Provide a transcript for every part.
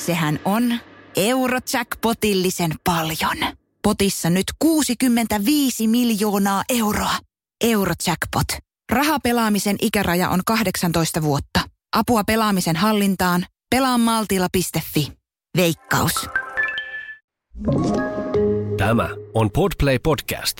Sehän on Eurojackpotillisen paljon. Potissa nyt 65 miljoonaa euroa. Eurojackpot. Rahapelaamisen ikäraja on 18 vuotta. Apua pelaamisen hallintaan. Pelaamaltilla.fi. Veikkaus. Tämä on Podplay Podcast.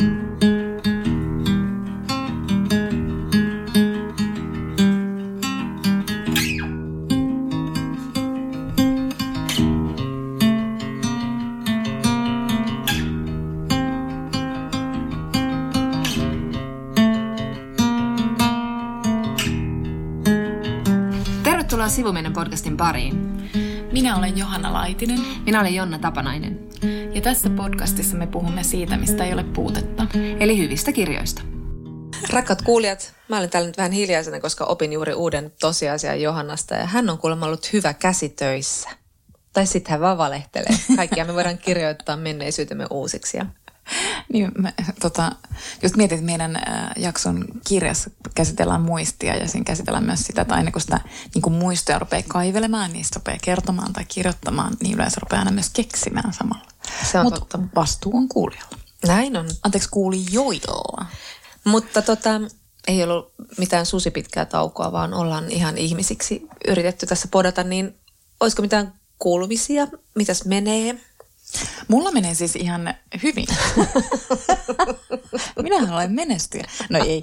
Tervetuloa Sivumennen podcastin pariin. Minä olen Johanna Laitinen. Minä olen Jonna Tapanainen. Ja tässä podcastissa me puhumme siitä, mistä ei ole puutetta. Eli hyvistä kirjoista. Rakkaat kuulijat, mä olen täällä nyt vähän hiljaisena, koska opin juuri uuden tosiasian Johannasta. Ja hän on kuulemma ollut hyvä käsitöissä. Tai sitten hän vaan valehtelee. Kaikkia me voidaan kirjoittaa menneisyytemme uusiksi. Niin, just mietin, että meidän jakson kirjassa käsitellään muistia ja siinä käsitellään myös sitä, että aina kun sitä niin muistoja rupeaa kaivelemaan, niin sitä rupeaa kertomaan tai kirjoittamaan, niin yleensä rupeaa aina myös keksimään samalla. Se on totta. Vastuu on kuulijalla. Näin on. Anteeksi, kuulijoilla. Mutta ei ollut mitään susipitkää taukoa, vaan ollaan ihan ihmisiksi yritetty tässä podata, niin olisiko mitään kuulumisia? Mitäs menee? Mulla menee siis ihan hyvin. Minähän olen menestyjä. No ei.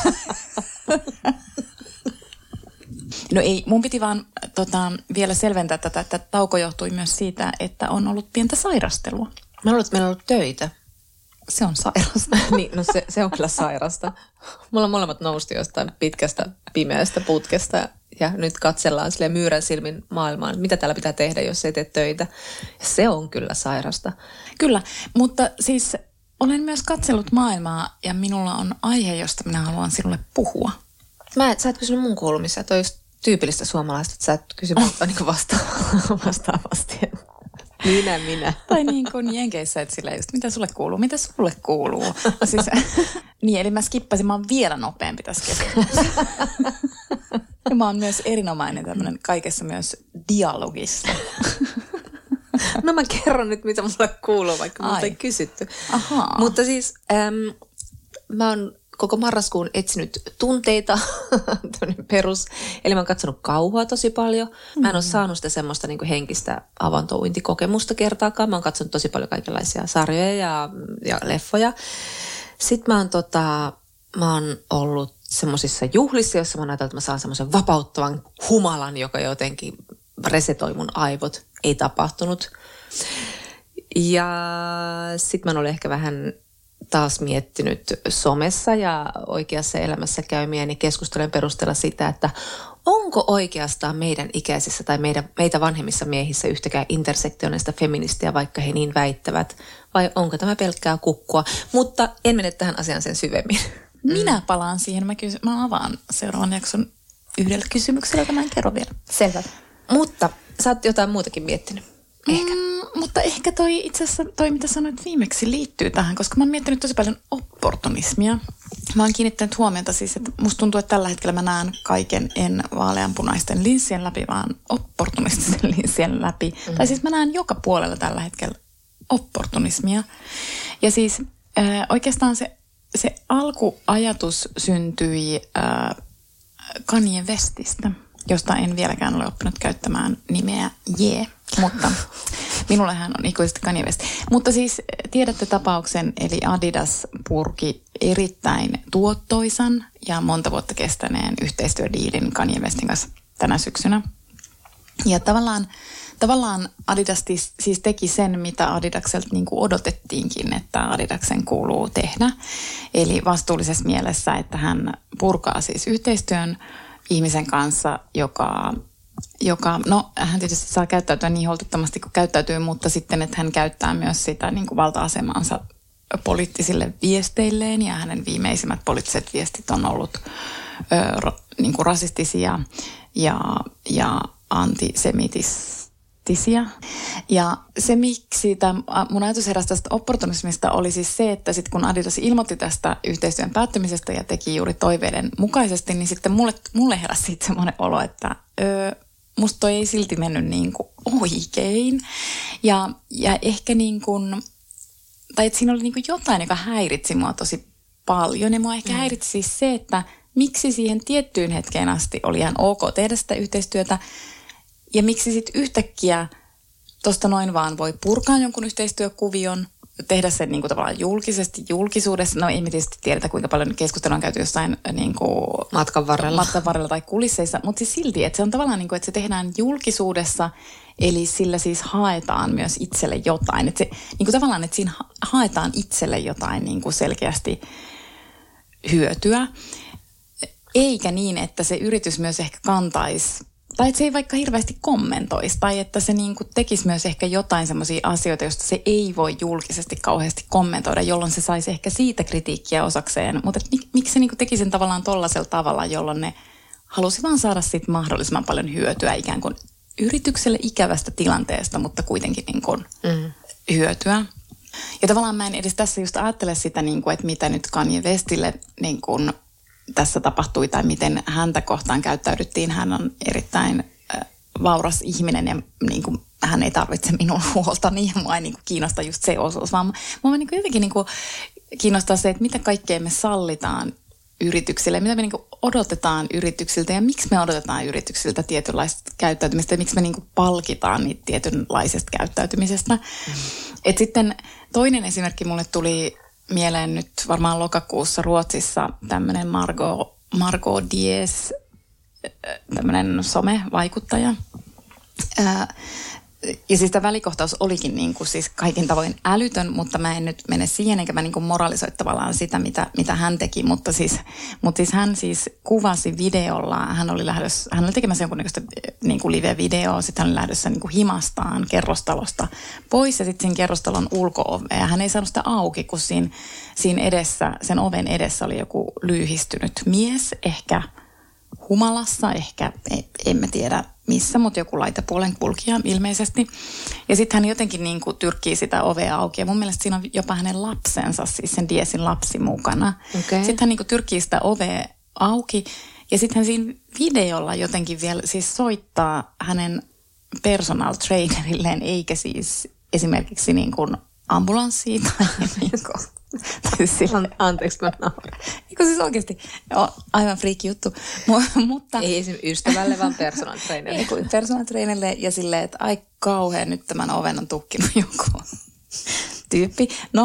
No ei, mun piti vaan vielä selventää tätä, että tauko johtui myös siitä, että on ollut pientä sairastelua. Mä luulen, että meillä on ollut töitä. Se on sairasta. Niin, no se on kyllä sairasta. Mulla molemmat nousti jostain pitkästä pimeästä putkesta ja nyt katsellaan silleen myyrän silmin maailmaan, mitä täällä pitää tehdä, jos ei tee töitä. Ja se on kyllä sairasta. Kyllä, mutta siis olen myös katsellut maailmaa ja minulla on aihe, josta minä haluan sinulle puhua. Sä et kysynyt mun kuulumisia. Toi on just tyypillistä suomalaista, että sä et kysy multa niin vastaavasti. Minä. Tai niin kuin Jenkeissä, että sillä just, mitä sulle kuuluu? Siis, niin, eli mä skippasin, mä oon vielä nopeampi tässä keskustelussa. Ja mä oon myös erinomainen tämmöinen kaikessa myös dialogissa. No mä kerron nyt, mitä mulle kuuluu, vaikka multa ei kysytty. Ahaa. Mutta siis mä oon koko marraskuun etsinyt tunteita, perus. Eli mä oon katsonut kauhua tosi paljon. Mä en ole saanut sitä semmoista niin kuin henkistä avantouintikokemusta kertaakaan. Mä oon katsonut tosi paljon kaikenlaisia sarjoja ja leffoja. Sitten mä oon ollut semmoisissa juhlissa, joissa mä oon ajatellut, että mä saan semmoisen vapauttavan humalan, joka jotenkin resetoi mun aivot. Ei tapahtunut. Ja sitten mä oon ollut ehkä vähän taas miettinyt somessa ja oikeassa elämässä käymiäni keskustelujen perusteella sitä, että onko oikeastaan meidän ikäisissä tai meitä vanhemmissa miehissä yhtäkään intersektionista feministiä, vaikka he niin väittävät, vai onko tämä pelkkää kukkua. Mutta en mene tähän asiaan sen syvemmin. Minä palaan siihen. Mä avaan seuraavan jakson yhdellä kysymyksellä, jota mä en kerro vielä. Selvä. Mutta sä oot jotain muutakin miettinyt. Ehkä. Mutta ehkä itse asiassa mitä sanoit viimeksi liittyy tähän, koska mä oon miettinyt tosi paljon opportunismia. Mä oon kiinnittänyt huomiota siis, että musta tuntuu, että tällä hetkellä mä näen kaiken en vaaleanpunaisten linssien läpi, vaan opportunistisen linssien läpi. Tai siis mä näen joka puolella tällä hetkellä opportunismia. Ja siis oikeastaan se alkuajatus syntyi Kanye Westistä, josta en vieläkään ole oppinut käyttämään nimeä Jee, mutta minullehan on ikuisesti Kanye West. Mutta siis tiedätte tapauksen, eli Adidas purki erittäin tuottoisan ja monta vuotta kestäneen yhteistyödiilin Kanye Westin kanssa tänä syksynä. Ja tavallaan Adidas siis teki sen, mitä Adidakselta niin kuin odotettiinkin, että Adidaksen kuuluu tehdä. Eli vastuullisessa mielessä, että hän purkaa siis yhteistyön ihmisen kanssa, joka, no hän tietysti saa käyttäytyä niin holtittomasti kuin käyttäytyy, mutta sitten, että hän käyttää myös sitä niin kuin valta-asemansa poliittisille viesteilleen ja hänen viimeisimmät poliittiset viestit on ollut niin kuin rasistisia ja antisemitistisiä. Ja se, miksi mun ajatus heräsi tästä opportunismista oli siis se, että sitten kun Adidas ilmoitti tästä yhteistyön päättymisestä ja teki juuri toiveiden mukaisesti, niin sitten mulle heräsi siitä semmoinen olo, että musta toi ei silti mennyt niin kuin oikein. Ja ehkä niin kuin, tai että siinä oli niin kuin jotain, joka häiritsi mua tosi paljon. Ja mua ehkä häiritsi siis se, että miksi siihen tiettyyn hetkeen asti oli ihan ok tehdä sitä yhteistyötä. Ja miksi sitten yhtäkkiä tuosta noin vaan voi purkaa jonkun yhteistyökuvion, tehdä sen niin kuin tavallaan julkisesti, julkisuudessa. No ei me tietysti tiedetä, kuinka paljon keskustelua on käyty jossain niin kuin matkan varrella tai kulisseissa, mutta siis silti, että se on tavallaan niin kuin, että se tehdään julkisuudessa, eli sillä siis haetaan myös itselle jotain. Että se, niin kuin tavallaan, että siinä haetaan itselle jotain niin kuin selkeästi hyötyä, eikä niin, että se yritys myös ehkä kantaisi, tai että se ei vaikka hirveästi kommentoisi, tai että se niin kuin tekisi myös ehkä jotain semmoisia asioita, joista se ei voi julkisesti kauheasti kommentoida, jolloin se saisi ehkä siitä kritiikkiä osakseen. Mutta miksi se niin kuin teki sen tavallaan tollaisella tavalla, jolloin ne halusi vaan saada siitä mahdollisimman paljon hyötyä ikään kuin yritykselle ikävästä tilanteesta, mutta kuitenkin niin kuin hyötyä. Ja tavallaan mä en edes tässä just ajattele sitä, niin kuin, että mitä nyt Kanye Westille niin kuin tässä tapahtui tai miten häntä kohtaan käyttäydyttiin. Hän on erittäin vauras ihminen ja niin kuin, hän ei tarvitse minun huoltani ja mua ei niin kuin kiinnosta just se osuus, vaan mua niin kuin jotenkin niin kuin kiinnostaa se, että mitä kaikkea me sallitaan yrityksille, mitä me niin kuin odotetaan yrityksiltä ja miksi me odotetaan yrityksiltä tietynlaista käyttäytymistä ja miksi me niin kuin palkitaan niitä tietynlaisesta käyttäytymisestä. Et sitten toinen esimerkki mulle tuli mieleen nyt varmaan lokakuussa Ruotsissa tämmöinen Margot Diez, tämmöinen somevaikuttaja. Ja siis tämä välikohtaus olikin niin kuin siis kaikin tavoin älytön, mutta mä en nyt mene siihen, enkä mä niin kuin moralisoi tavallaan sitä, mitä hän teki. Mutta siis hän siis kuvasi videolla, hän oli tekemässä jonkunnäköistä niin kuin live-videoa, sitten hän oli lähdössä niin kuin himastaan kerrostalosta pois ja sitten siinä kerrostalon ulko-ovea. Hän ei saanut sitä auki, kun siinä edessä, sen oven edessä oli joku lyyhistynyt mies, ehkä humalassa, ehkä emme tiedä missä, mutta joku laitapuolen kulkija ilmeisesti. Ja sitten hän jotenkin niin kuin tyrkkii sitä ovea auki ja mun mielestä siinä on jopa hänen lapsensa, siis sen Diezin lapsi mukana. Okay. Sitten hän niin kuin tyrkkii sitä ovea auki ja sitten hän siinä videolla jotenkin vielä siis soittaa hänen personal trainerilleen, eikä siis esimerkiksi niin kuin ambulanssiin tai niin kuin Anteeksi, mä nauran. Eikö siis oikeasti? Joo, aivan friikki juttu. Mutta ei esimerkiksi ystävälle, vaan personal trainerille. Personal trainerille ja silleen, että ai kauhean, nyt tämän oven on tukkinut joku tyyppi.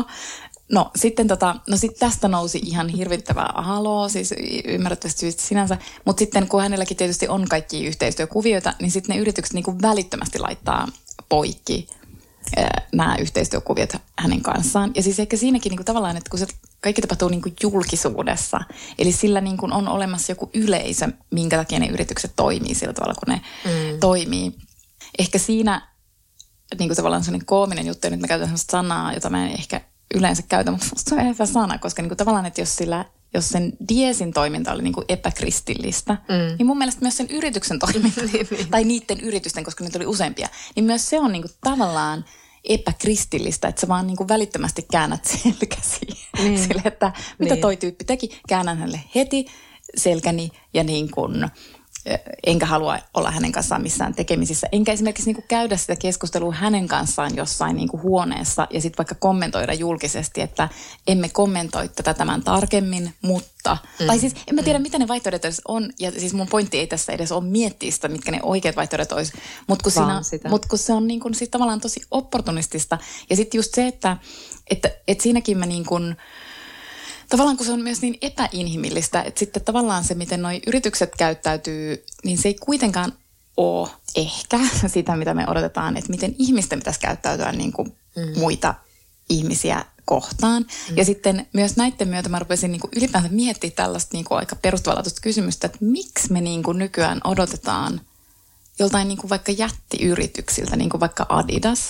No sitten sit tästä nousi ihan hirvittävää haloo, siis ymmärrettävästi syystä sinänsä. Mutta sitten kun hänelläkin tietysti on kaikki yhteistyökuvioita, niin sitten ne yritykset niin kuin välittömästi laittaa poikki nämä yhteistyökuviot hänen kanssaan. Ja siis ehkä siinäkin niin kuin tavallaan, että kun se kaikki tapahtuu niin kuin julkisuudessa, eli sillä niin kuin on olemassa joku yleisö, minkä takia ne yritykset toimii sillä tavalla, kun ne toimii. Ehkä siinä niin kuin tavallaan sellainen koominen juttu, ja nyt mä käytän sellaista sanaa, jota mä en ehkä yleensä käytä, mutta musta se on hyvä sana, koska niin kuin tavallaan, että jos sen Diezin toiminta oli niin kuin epäkristillistä, niin mun mielestä myös sen yrityksen toiminta, tai niiden yritysten, koska niitä oli useampia, niin myös se on niin kuin tavallaan epäkristillistä, että sä vaan niin kuin välittömästi käännät selkäsi sille, että mitä toi tyyppi teki, käännän hänelle heti selkäni ja niin kuin enkä halua olla hänen kanssaan missään tekemisissä. Enkä esimerkiksi niin kuin käydä sitä keskustelua hänen kanssaan jossain niin kuin huoneessa ja sitten vaikka kommentoida julkisesti, että emme kommentoi tätä tämän tarkemmin, mutta... Tai siis en mä tiedä, mitä ne vaihtoehdot on. Ja siis mun pointti ei tässä edes ole miettiä sitä, mitkä ne oikeat vaihtoehdot olisi. Mutta kun se on niin kuin sit tavallaan tosi opportunistista. Ja sitten just se, että siinäkin mä niin kuin... Tavallaan kun se on myös niin epäinhimillistä, että sitten tavallaan se, miten noi yritykset käyttäytyy, niin se ei kuitenkaan ole ehkä sitä, mitä me odotetaan, että miten ihmisten pitäisi käyttäytyä niin kuin muita ihmisiä kohtaan. Ja sitten myös näiden myötä mä rupesin niin kuin ylipäänsä miettimään tällaista niin kuin aika perustavanlaatuista kysymystä, että miksi me niin kuin nykyään odotetaan joltain niin kuin vaikka jättiyrityksiltä, niin kuin vaikka Adidas.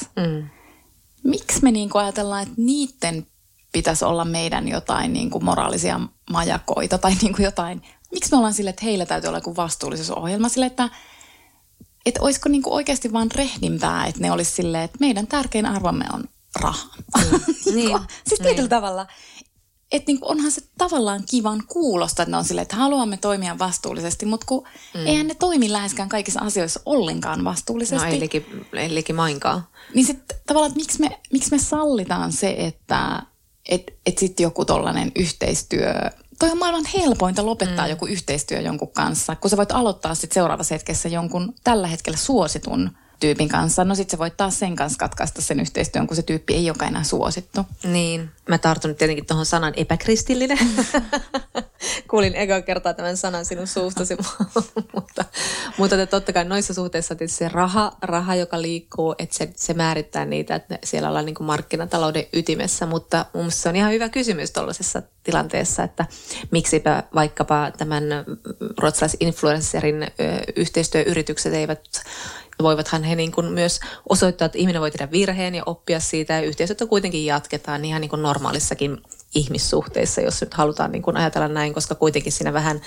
Miksi me niin kuin ajatellaan, että niiden pitäisi olla meidän jotain niin kuin moraalisia majakoita tai niin kuin jotain. Miksi me ollaan silleen, että heillä täytyy olla joku vastuullisuusohjelma silleen, että olisiko niin kuin oikeasti vaan rehdimpää, että ne olisi silleen, että meidän tärkein arvomme on raha. Siis tietyllä tavalla. että niin kuin onhan se tavallaan kivan kuulosta, että ne on silleen, että haluamme toimia vastuullisesti, mutta kun eihän ne toimi läheskään kaikissa asioissa ollenkaan vastuullisesti. No ei liki mainkaan. Niin sitten tavallaan, että miksi me sallitaan se, että sitten joku tollainen yhteistyö, toi on maailman helpointa lopettaa joku yhteistyö jonkun kanssa, kun sä voit aloittaa sitten seuraavassa hetkessä jonkun tällä hetkellä suositun tyypin kanssa. No sit sä voit taas sen kanssa katkaista sen yhteistyön, kun se tyyppi ei olekaan enää suosittu. Niin. Mä tartun nyt tietenkin tuohon sanan epäkristillinen. Kuulin eka kertaa tämän sanan sinun suustasi, mutta totta kai noissa suhteissa tietysti se raha, joka liikkuu, että se määrittää niitä, että siellä ollaan niin kuin markkinatalouden ytimessä, mutta mun mielestä se on ihan hyvä kysymys tuollaisessa tilanteessa, että miksipä vaikkapa tämän ruotsalaisinfluencerin yhteistyöyritykset voivathan he niin kuin myös osoittaa, että ihminen voi tehdä virheen ja oppia siitä ja yhteisötä kuitenkin jatketaan ihan niin kuin normaalissakin ihmissuhteissa, jos nyt halutaan niin kuin ajatella näin, koska kuitenkin siinä vähän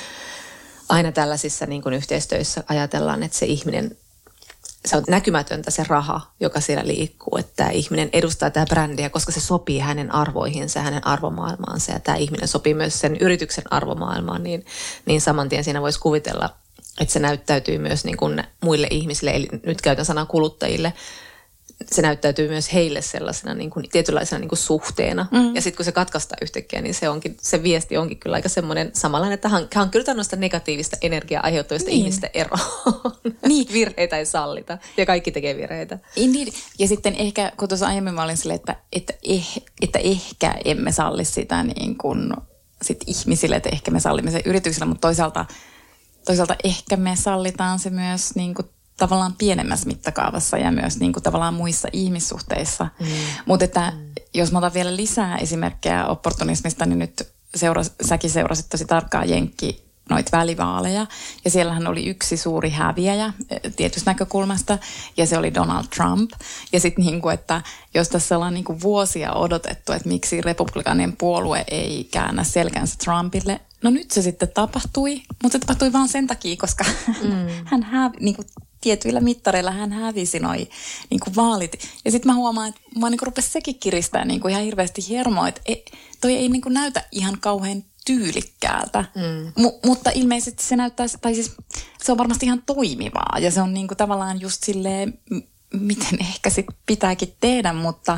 aina tällaisissa niin kuin yhteistyöissä ajatellaan, että se ihminen, se on näkymätöntä se raha, joka siellä liikkuu, että tämä ihminen edustaa tämä brändiä, koska se sopii hänen arvoihinsa, hänen arvomaailmaansa ja tämä ihminen sopii myös sen yrityksen arvomaailmaan, niin saman tien siinä voisi kuvitella, että se näyttäytyy myös niin kuin muille ihmisille, eli nyt käytän sanaa kuluttajille, se näyttäytyy myös heille sellaisena niin kuin tietynlaisena niin kuin suhteena. Ja sitten kun se katkaistaan yhtäkkiä, niin se viesti onkin kyllä aika semmoinen samanlainen, että hankkiudutaan noista negatiivista energiaa aiheuttavista ihmistä eroon. Niin. Virheitä ei sallita ja kaikki tekee virheitä. Indeed. Ja sitten ehkä, kun tuossa aiemmin mä olin silleen, että ehkä emme salli sitä niin kuin sit ihmisille, että ehkä me sallimme sen yrityksille, mutta toisaalta ehkä me sallitaan se myös niin kuin tavallaan pienemmässä mittakaavassa ja myös niin kuin tavallaan muissa ihmissuhteissa. Mutta että jos mä otan vielä lisää esimerkkejä opportunismista, niin nyt säkin seurasit tosi tarkkaan noita välivaaleja. Ja siellähän oli yksi suuri häviäjä tietystä näkökulmasta, ja se oli Donald Trump. Ja sitten niin kuin, että jos tässä ollaan niin kuin vuosia odotettu, että miksi republikaanien puolue ei käännä selkänsä Trumpille, no nyt se sitten tapahtui, mutta se tapahtui vaan sen takia, koska hän niin kuin tietyillä mittareilla hän hävisi noi niin kuin vaalit. Ja sitten mä huomaan, että mä niin kuin rupesi sekin kiristää niin kuin ihan hirveästi hermoa, että toi ei niin kuin näytä ihan kauhean tyylikkäältä, mutta ilmeisesti se näyttää, tai siis se on varmasti ihan toimivaa ja se on niin kuin tavallaan just silleen, miten ehkä sit pitääkin tehdä, mutta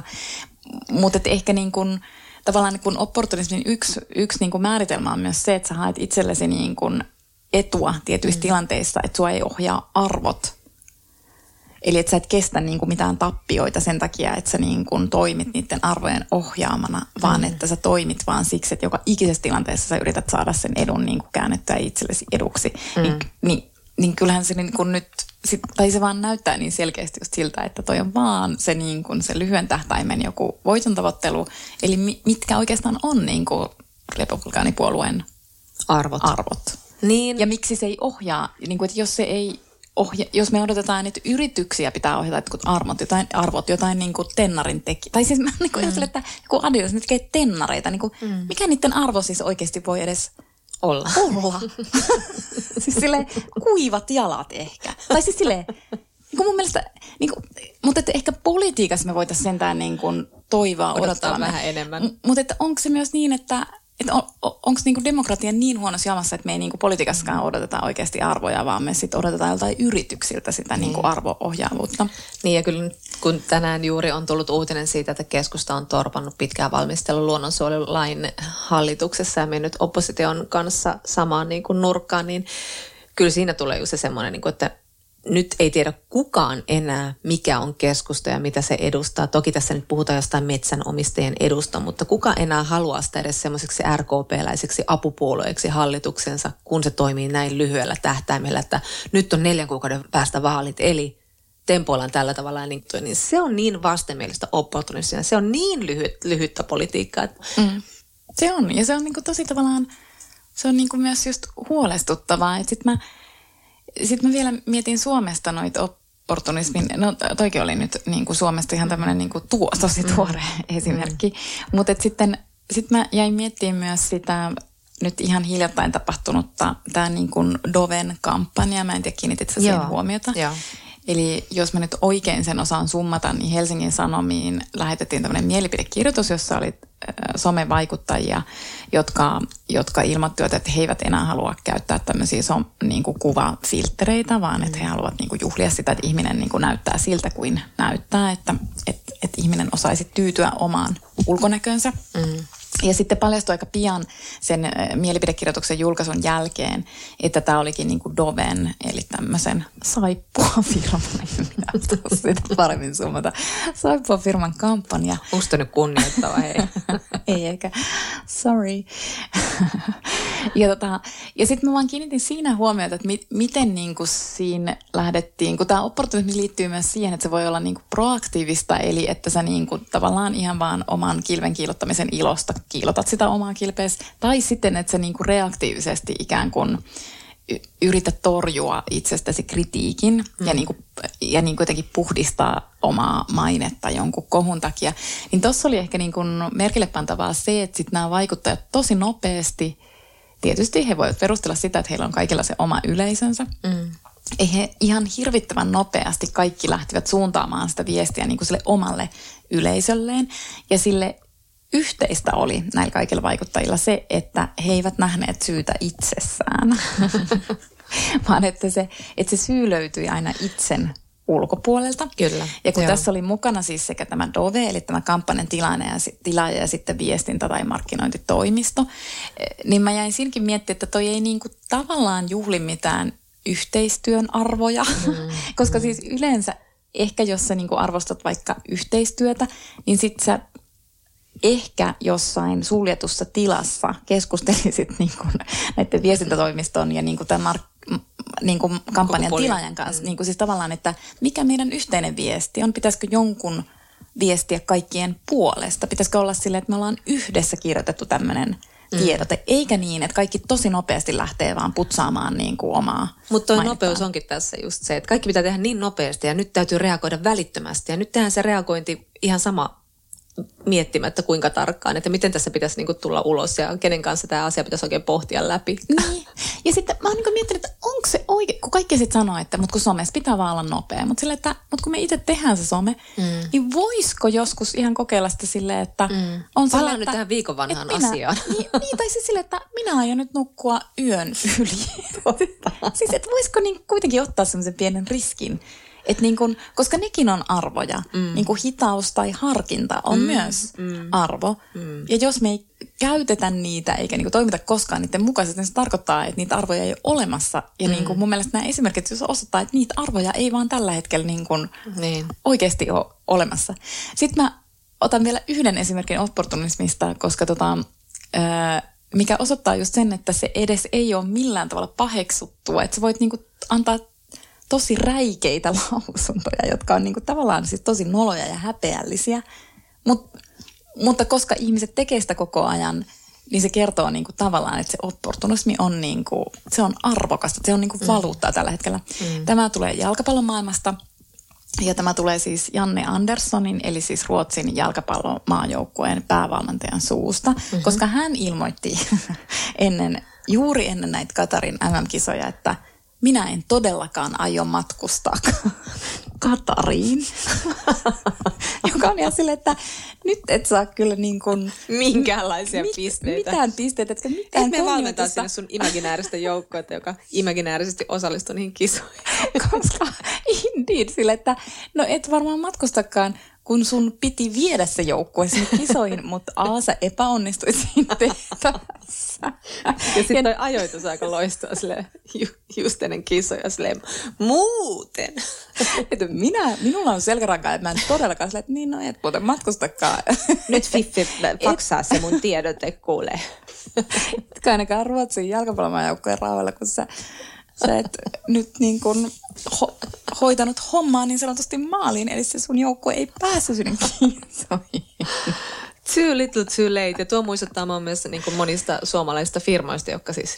et ehkä niin kuin tavallaan niin kuin opportunismin yksi niin kuin määritelmä on myös se, että sä haet itsellesi niin kuin etua tietyissä tilanteissa, että sua ei ohjaa arvot. Eli että sä et kestä niin kuin mitään tappioita sen takia, että sä niin kuin toimit niiden arvojen ohjaamana, vaan että sä toimit vaan siksi, että joka ikisessä tilanteessa sä yrität saada sen edun niin kuin käännettyä itsellesi eduksi. Niin kyllähän se niin kuin nyt, tai se vaan näyttää niin selkeästi just siltä, että toi on vaan se, niin kuin se lyhyen tähtäimen joku voitontavoittelu. Eli mitkä oikeastaan on niin kuin republikaanipuolueen arvot. Niin. Ja miksi se ei ohjaa, niin kuin, että jos se ei jos me odotetaan, että yrityksiä pitää ohjata arvot, jotain niin kuin tennarin teki. Tai siis mä niin kuin ajattelen, että joku Adidas nyt tekee tennareita. Niin kuin, mikä niiden arvo siis oikeasti voi edes olla? Siis silleen kuivat jalat ehkä. Tai siis silleen, niin kuin mun mielestä, niin kuin, mutta että ehkä politiikassa me voitaisiin sentään niin kuin toivoa odottaa vähän enemmän. Mutta onko se myös niin, että onko niinku demokratia niin huonossa jamassa, että me ei niinku politiikassakaan odoteta oikeasti arvoja, vaan me sitten odotetaan joltain yrityksiltä sitä niinku arvo-ohjaavuutta. Niin ja kyllä kun tänään juuri on tullut uutinen siitä, että keskusta on torpannut pitkään valmistelun luonnonsuojelulain hallituksessa ja mennyt opposition kanssa samaan niinku nurkkaan, niin kyllä siinä tulee just se semmoinen, niinku, että nyt ei tiedä kukaan enää, mikä on keskusta ja mitä se edustaa. Toki tässä nyt puhutaan jostain metsänomistajien edusta, mutta kuka enää haluaa sitä edes semmoiseksi RKP-läiseksi apupuolueeksi hallituksensa, kun se toimii näin lyhyellä tähtäimellä, että nyt on 4 kuukauden päästä vaalit, eli tempoillaan tällä tavalla. Niin se on niin vastenmielistä opportunismia, se on niin lyhyttä politiikkaa. Se on, ja se on niinku tosi tavallaan, se on niinku myös just huolestuttavaa, että sitten mä vielä mietin Suomesta noita opportunismin, no toikin oli nyt niin kuin Suomesta ihan tämmöinen niin kuin tosi tuore esimerkki, mutta sitten mä jäin miettimään myös sitä nyt ihan hiljattain tapahtunutta, tämä niin kuin Doven kampanja, mä en tiedä kiinnitit sä siihen huomiota. Eli jos mä nyt oikein sen osaan summata, niin Helsingin Sanomiin lähetettiin tämmöinen mielipidekirjoitus, jossa oli somevaikuttajia, jotka ilmoittivat, että he eivät enää halua käyttää tämmöisiä niin kuin kuvafilttereitä, vaan että he haluavat niin kuin juhlia sitä, että ihminen niin kuin näyttää siltä kuin näyttää, että ihminen osaisi tyytyä omaan ulkonäkönsä. Ja sitten paljastui aika pian sen mielipidekirjoituksen julkaisun jälkeen, että tämä olikin niin kuin Doven, eli tämmöisen saippuafirman, sitä paremmin summata, saippuafirman kampanja. Musta nyt kunnioittava, hei. Ei eikä, sorry. Ja sitten mä vaan kiinnitin siinä huomiota, että miten niin kuin siinä lähdettiin, kun tämä opportunismi liittyy myös siihen, että se voi olla niin kuin proaktiivista, eli että sä niin kuin tavallaan ihan vaan oman kilven kiillottamisen ilosta kiilotat sitä omaa kilpeäsi, tai sitten, että sä niin kuin reaktiivisesti ikään kuin yrität torjua itsestäsi kritiikin ja niin kuin jotenkin puhdistaa omaa mainetta jonkun kohun takia. Niin tuossa oli ehkä niin kuin merkille pantavaa se, että sitten nämä vaikuttajat tosi nopeasti, tietysti he voivat perustella sitä, että heillä on kaikilla se oma yleisönsä. Ei he ihan hirvittävän nopeasti kaikki lähtivät suuntaamaan sitä viestiä niin kuin sille omalle yleisölleen. Ja sille yhteistä oli näillä kaikilla vaikuttajilla se, että he eivät nähneet syytä itsessään, vaan että se syy löytyi aina itsen ulkopuolelta. Kyllä. Ja kun tässä oli mukana siis sekä tämä Dove, eli tämä kampanjan tilaaja ja sitten viestintä- tai markkinointitoimisto, niin mä jäin siinäkin miettimään, että toi ei niinku tavallaan juhli mitään yhteistyön arvoja, koska siis yleensä ehkä jos sä niinku arvostat vaikka yhteistyötä, niin sit sä ehkä jossain suljetussa tilassa keskustelisit niin kuin näiden viestintätoimiston ja niin kuin tämän niin kuin kampanjan tilaajan kanssa. Niin kuin siis tavallaan, että mikä meidän yhteinen viesti on, pitäisikö jonkun viestiä kaikkien puolesta? Pitäisikö olla silleen, että me ollaan yhdessä kirjoitettu tämmöinen tiedote, eikä niin, että kaikki tosi nopeasti lähtee vaan putsaamaan niin kuin omaa Mutta toi mainittaan. nopeus onkin tässä just se, että kaikki pitää tehdä niin nopeasti ja nyt täytyy reagoida välittömästi. Ja nyt tehdään se reagointi ihan sama miettimättä kuinka tarkkaan, että miten tässä pitäisi niinku tulla ulos ja kenen kanssa tämä asia pitäisi oikein pohtia läpi. Niin. Ja sitten mä oon niinku miettinyt, että onko se oikein, kun kaikki sitten sanoo, että kun somessa pitää vaan olla nopea, mutta kun me itse tehdään se some, niin voisiko joskus ihan kokeilla sitä silleen, että on silleen, palaan nyt tähän viikon vanhaan asiaan. Niin, tai siis silleen, että minä aion nyt nukkua yön yli. Siis että voisiko niin kuitenkin ottaa semmoisen pienen riskin. Et niin kun, koska nekin on arvoja, niin kuin hitaus tai harkinta on myös arvo. Ja jos me ei käytetä niitä eikä niin kuin toimita koskaan niiden mukaisesti, niin se tarkoittaa, että niitä arvoja ei ole olemassa. Ja niin kuin mun mielestä nämä esimerkit, jos osoittaa, että niitä arvoja ei vaan tällä hetkellä niin kuin oikeasti ole olemassa. Sitten mä otan vielä yhden esimerkin opportunismista, koska mikä osoittaa just sen, että se edes ei ole millään tavalla paheksuttua. Että sä voit niin kuin antaa tosi räikeitä lausuntoja, jotka on niinku tavallaan siis tosi noloja ja häpeällisiä, mutta koska ihmiset tekee sitä koko ajan, niin se kertoo niinku tavallaan, että se opportunismi on niinku, se on arvokasta, se on niinku valuuttaa tällä hetkellä. Tämä tulee jalkapallomaailmasta ja tämä tulee siis Janne Anderssonin, eli siis Ruotsin jalkapallomaajoukkueen päävalmentajan suusta, koska hän ilmoitti juuri ennen näitä Katarin MM-kisoja, että minä en todellakaan aio matkustaa Katariin, joka on ihan silleen, että nyt et saa kyllä niin kuin minkäänlaisia pisteitä. Mitään pisteitä, etkä mitään me valmentaa sinne sun imaginääristä joukkoita, joka imaginäärisesti osallistuu niihin kisoihin. Koska indeed, sille, että no et varmaan matkustakaan, kun sun piti viedä se joukkue sinne kisoihin, mutta sä epäonnistuit siinä tehtävässä. Ja sitten toi ajoitus aika loistaa silleen just ennen kisoja silleen muuten. Että minulla on selkärankaa, että mä en todellakaan silleen, että niin no et muuten matkustakaan. Nyt Fiffi faksaa se mun tiedote kuulee. Etkä ainakaan Ruotsin jalkapallomaajoukkojen raavalla, kun sä et nyt niin kuin hoitanut hommaa niin sanotusti maaliin, eli se sun joukkue ei päässyt sinne kisoihin. Too little too late. Ja tuo muistuttaa mun mielestä niin kuin monista suomalaisista firmoista, jotka siis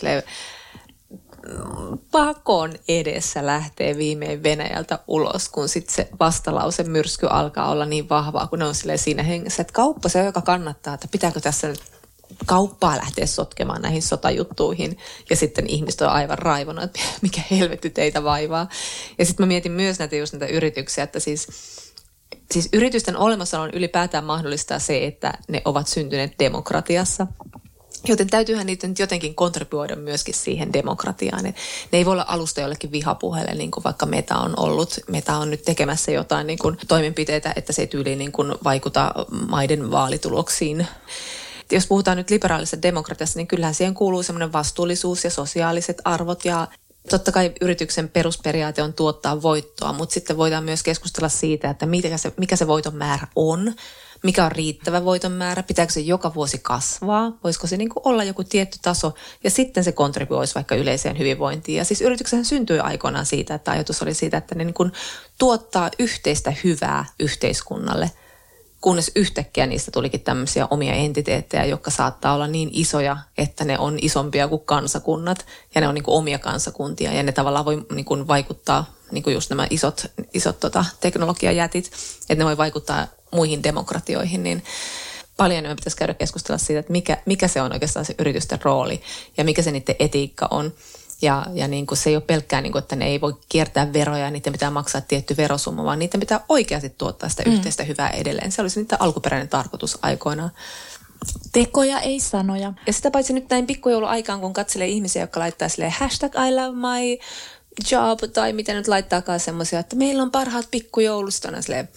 pakon edessä lähtee viimein Venäjältä ulos, kun sitten se vastalause myrsky alkaa olla niin vahvaa, kun ne on siinä hengessä, että kauppa se, joka kannattaa, että pitääkö tässä nyt kauppaa lähteä sotkemaan näihin sotajuttuihin. Ja sitten ihmiset on aivan raivona, että mikä helvetti teitä vaivaa. Ja sitten mä mietin myös näitä yrityksiä, että siis yritysten olemassaolo on ylipäätään mahdollistaa se, että ne ovat syntyneet demokratiassa. Joten täytyyhän niitä nyt jotenkin kontribuoida myöskin siihen demokratiaan. Ne ei voi olla alusta jollekin vihapuheelle, niin kuin vaikka Meta on ollut. Meta on nyt tekemässä jotain niin kuin toimenpiteitä, että se ei tyyliin niin kuin vaikuta maiden vaalituloksiin. Jos puhutaan nyt liberaalisesta demokratiasta, niin kyllähän siihen kuuluu semmoinen vastuullisuus ja sosiaaliset arvot. Ja totta kai yrityksen perusperiaate on tuottaa voittoa, mutta sitten voidaan myös keskustella siitä, että mikä se voiton määrä on. Mikä on riittävä voiton määrä? Pitääkö se joka vuosi kasvaa? Voisiko se niin kuin olla joku tietty taso? Ja sitten se kontribuoisi vaikka yleiseen hyvinvointiin. Ja siis yrityksen syntyi aikoinaan siitä, että ajatus oli siitä, että ne niin kuin tuottaa yhteistä hyvää yhteiskunnalle. Kunnes yhtäkkiä niistä tulikin tämmöisiä omia entiteettejä, jotka saattaa olla niin isoja, että ne on isompia kuin kansakunnat. Ja ne on niin kuin omia kansakuntia. Ja ne tavallaan voi niin kuin vaikuttaa, niin kuin just nämä isot teknologiajätit, että ne voi vaikuttaa muihin demokratioihin, niin paljon enemmän pitäisi käydä keskustella siitä, että mikä se on oikeastaan se yritysten rooli ja mikä se niiden etiikka on. Ja niin kuin se ei ole pelkkää, niin kuin, että ne ei voi kiertää veroja ja niiden pitää maksaa tietty verosumma, vaan niiden pitää oikeasti tuottaa sitä yhteistä hyvää edelleen. Se olisi niiden alkuperäinen tarkoitus aikoinaan. Tekoja, ei sanoja. Ja sitä paitsi nyt näin pikkujouluaikaan, kun katselee ihmisiä, jotka laittaa silleen hashtag I love my job tai miten nyt laittaakaan semmoisia, että meillä on parhaat pikkujoulusta.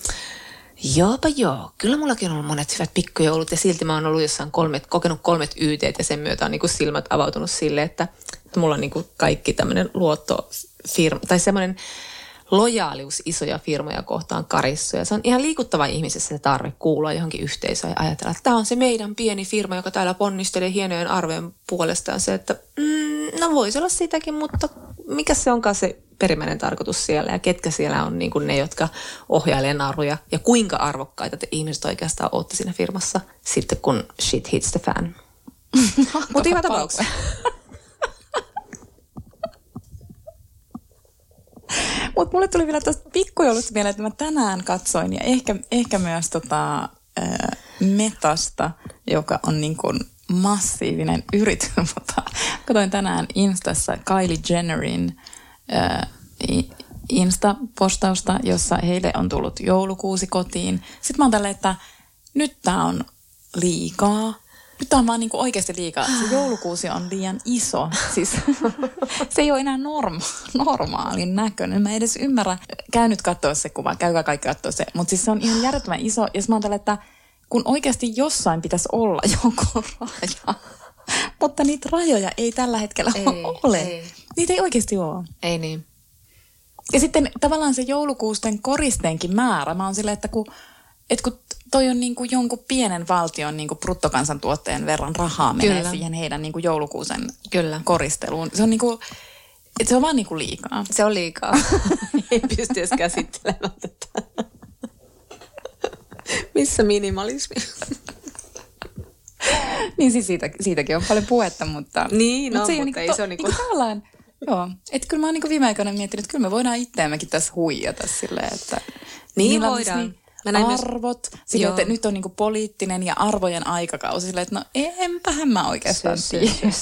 Joopa joo, kyllä mullakin on ollut monet hyvät pikkujoulut ja silti mä oon ollut jossain kokenut 3 YT:t ja sen myötä on niin kuin silmät avautunut sille, että mulla on niin kuin kaikki tämmöinen luottofirma tai semmoinen lojaalius isoja firmoja kohtaan karissu. Ja se on ihan liikuttava ihmisessä se tarve kuulua johonkin yhteisöön ja ajatella, että tämä on se meidän pieni firma, joka täällä ponnistelee hienojen arvojen puolestaan. Se, että no voisi olla sitäkin, mutta mikä se onkaan se perimmäinen tarkoitus siellä ja ketkä siellä on niin kuin ne, jotka ohjailee naruja ja kuinka arvokkaita te ihmiset oikeastaan olette siinä firmassa sitten, kun shit hits the fan. Mutta hyvä tapauksessa. Mutta mulle tuli vielä tuosta pikkujoulusta mieleen, että mä tänään katsoin ja ehkä myös Metasta, joka on niin kuin massiivinen yritys, mutta katsoin tänään Instassa Kylie Jennerin Insta-postausta, jossa heille on tullut joulukuusi kotiin. Sitten mä oon tälleen, että nyt tää on liikaa. Nyt tää on vaan niinku oikeasti liikaa. Se joulukuusi on liian iso. Siis se ei ole enää normaalin näköinen. Mä en edes ymmärrä. Käy nyt katsoa se kuva. Käykää kaikki katsoa se. Mutta siis se on ihan järjettömän iso. Ja mä oon tälleen, että kun oikeasti jossain pitäisi olla joku raja. Mutta niitä rajoja ei tällä hetkellä ole. Ei. Niitä ei oikeasti ole. Ei niin. Ja sitten tavallaan se joulukuusten koristeenkin määrä. Mä oon silleen, että kun toi on niin kuin jonkun pienen valtion niin kuin bruttokansantuotteen verran rahaa menee Kyllä. siihen heidän niin kuin joulukuusen Kyllä. koristeluun. Se on niin kuin, se on vaan niin kuin liikaa. Se on liikaa. Ei pysty edes käsittelemään tätä. Missä minimalismi? Niin siis siitäkin on paljon puhetta, mutta... Niin, no, mutta ei se ole niinku... Tavallaan, joo. Että kyllä mä oon niinku viime aikoina miettinyt, että kyllä me voidaan itseämmekin tässä huijata silleen, että... Niin voidaan. Arvot, silleen, että nyt on niinku poliittinen ja arvojen aikakausi, silleen, että no enpähän mä oikeastaan tiedä.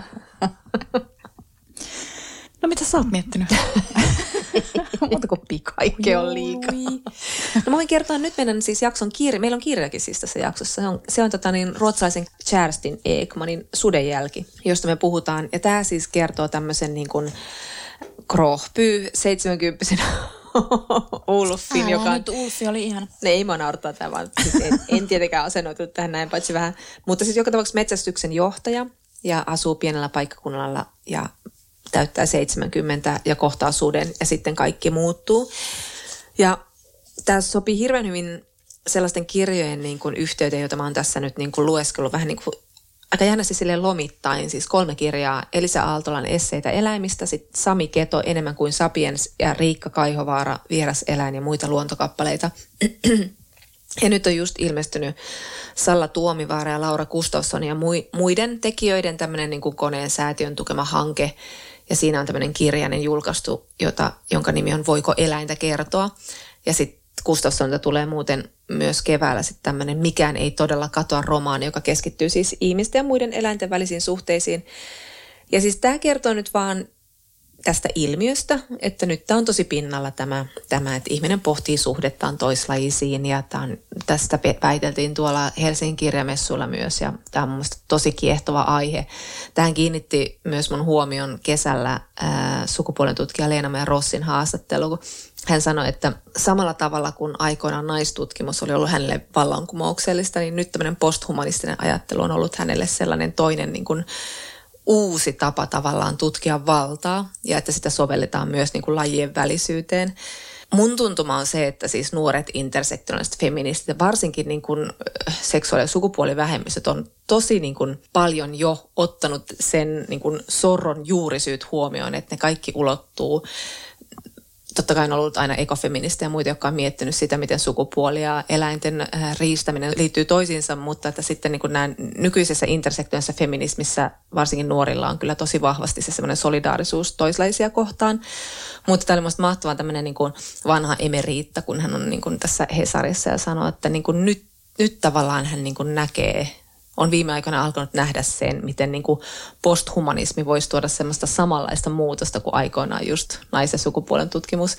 No mitä sä oot miettinyt? Muuta kuin kaikki on liikaa. No mä voin kertoa nyt meidän siis jakson kirja. Meillä on kirjakin siis tässä jaksossa. Se on ruotsalaisen Kerstin Ekmanin Sudenjälki, josta me puhutaan. Ja tämä siis kertoo tämmöisen niin kuin Krohpy 70 Ulfin, joka on... Nyt Ulfi oli ihana. Ei mua naurattaa tämä, vaan siis en tietenkään asennoitunut tähän näin, paitsi vähän. Mutta siis joka tapauksessa metsästyksen johtaja ja asuu pienellä paikkakunnalla ja täyttää 70 ja kohtaa suden ja sitten kaikki muuttuu. Ja tämä sopii hirveän hyvin sellaisten kirjojen niin kuin yhteyteen, joita mä oon tässä nyt niin kuin lueskellut vähän niin kuin aika jännästi silleen lomittain. Siis 3 kirjaa, Elisa Aaltolan Esseitä eläimistä, sitten Sami Keto, Enemmän kuin Sapiens ja Riikka Kaihovaara, Vieras eläin ja muita luontokappaleita. Ja nyt on just ilmestynyt Salla Tuomivaara ja Laura Gustafsson ja muiden tekijöiden tämmöinen niin kuin Koneen säätiön tukema hanke. Ja siinä on tämmöinen kirjainen julkaistu, jonka nimi on Voiko eläintä kertoa? Ja sitten Gustafssonilta tulee muuten myös keväällä sitten tämmöinen Mikään ei todella katoa -romaani, joka keskittyy siis ihmisten ja muiden eläinten välisiin suhteisiin. Ja siis tämä kertoo nyt vaan tästä ilmiöstä, että nyt tämä on tosi pinnalla tämä, että ihminen pohtii suhdettaan toislajisiin ja tästä väiteltiin tuolla Helsingin kirjamessuilla myös ja tämä on mun mielestä tosi kiehtova aihe. Tähän kiinnitti myös mun huomion kesällä sukupuolen tutkija Leena-Maja Rossin haastattelu, kun hän sanoi, että samalla tavalla kuin aikoinaan naistutkimus oli ollut hänelle vallankumouksellista, niin nyt tämmöinen posthumanistinen ajattelu on ollut hänelle sellainen toinen niin kuin uusi tapa tavallaan tutkia valtaa ja että sitä sovelletaan myös niin kuin lajien välisyyteen. Mun tuntuma on se, että siis nuoret intersektionaaliset feministit ja varsinkin niin kuin seksuaali- ja sukupuolivähemmistöt on tosi niin kuin paljon jo ottanut sen niin kuin sorron juurisyyt huomioon, että ne kaikki ulottuu. Totta kai on ollut aina ekofeministejä ja muita, jotka on miettinyt sitä, miten sukupuoli ja eläinten riistäminen liittyy toisiinsa, mutta että sitten niin kuin nämä nykyisessä intersektionaalisessa feminismissä, varsinkin nuorilla, on kyllä tosi vahvasti se semmoinen solidaarisuus toislaisia kohtaan. Mutta tämä oli minusta mahtavaa tämmöinen niin kuin vanha emeriitta, kun hän on niin kuin tässä Hesarissa ja sanoo, että niin kuin nyt tavallaan hän niin kuin näkee, on viime aikoina alkanut nähdä sen, miten niin kuin posthumanismi voisi tuoda semmoista samanlaista muutosta kuin aikoinaan just naisen sukupuolen tutkimus.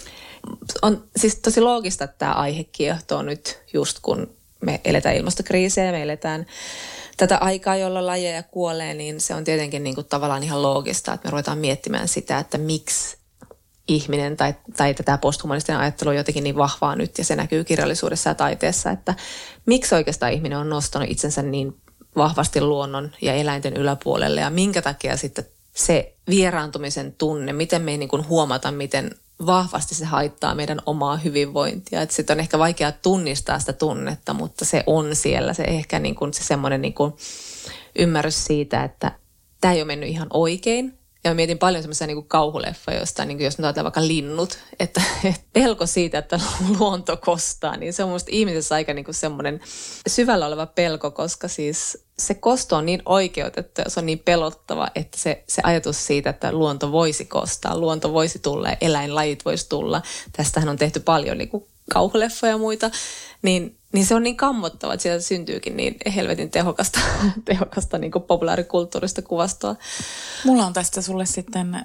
On siis tosi loogista, että tämä aihe kiehtoo nyt just kun me eletään ilmastokriisiä ja me eletään tätä aikaa, jolloin lajeja kuolee, niin se on tietenkin niin kuin tavallaan ihan loogista, että me ruvetaan miettimään sitä, että miksi ihminen tai tätä posthumanistinen ajattelu on jotenkin niin vahvaa nyt ja se näkyy kirjallisuudessa ja taiteessa, että miksi oikeastaan ihminen on nostanut itsensä niin vahvasti luonnon ja eläinten yläpuolelle ja minkä takia sitten se vieraantumisen tunne, miten me ei niin kuin huomata, miten vahvasti se haittaa meidän omaa hyvinvointia. Että sitten on ehkä vaikea tunnistaa sitä tunnetta, mutta se on siellä. Se ehkä niin kuin se semmoinen niin kuin ymmärrys siitä, että tämä ei ole mennyt ihan oikein. Ja mä mietin paljon semmoisia niin kuin kauhuleffoja, josta niin kuin jos nyt ajatellaan vaikka linnut, että pelko siitä, että luonto kostaa, niin se on musta ihmisessä aika niin kuin semmoinen syvällä oleva pelko, koska siis se kosto on niin oikeutettu ja se on niin pelottava, että se ajatus siitä, että luonto voisi kostaa, luonto voisi tulla ja eläinlajit voisi tulla. Tästähän on tehty paljon niin kuin kauhuleffoja ja muita, niin se on niin kammottava, että sieltä syntyykin niin helvetin tehokasta niin kuin populaarikulttuurista kuvastoa. Mulla on tästä sulle sitten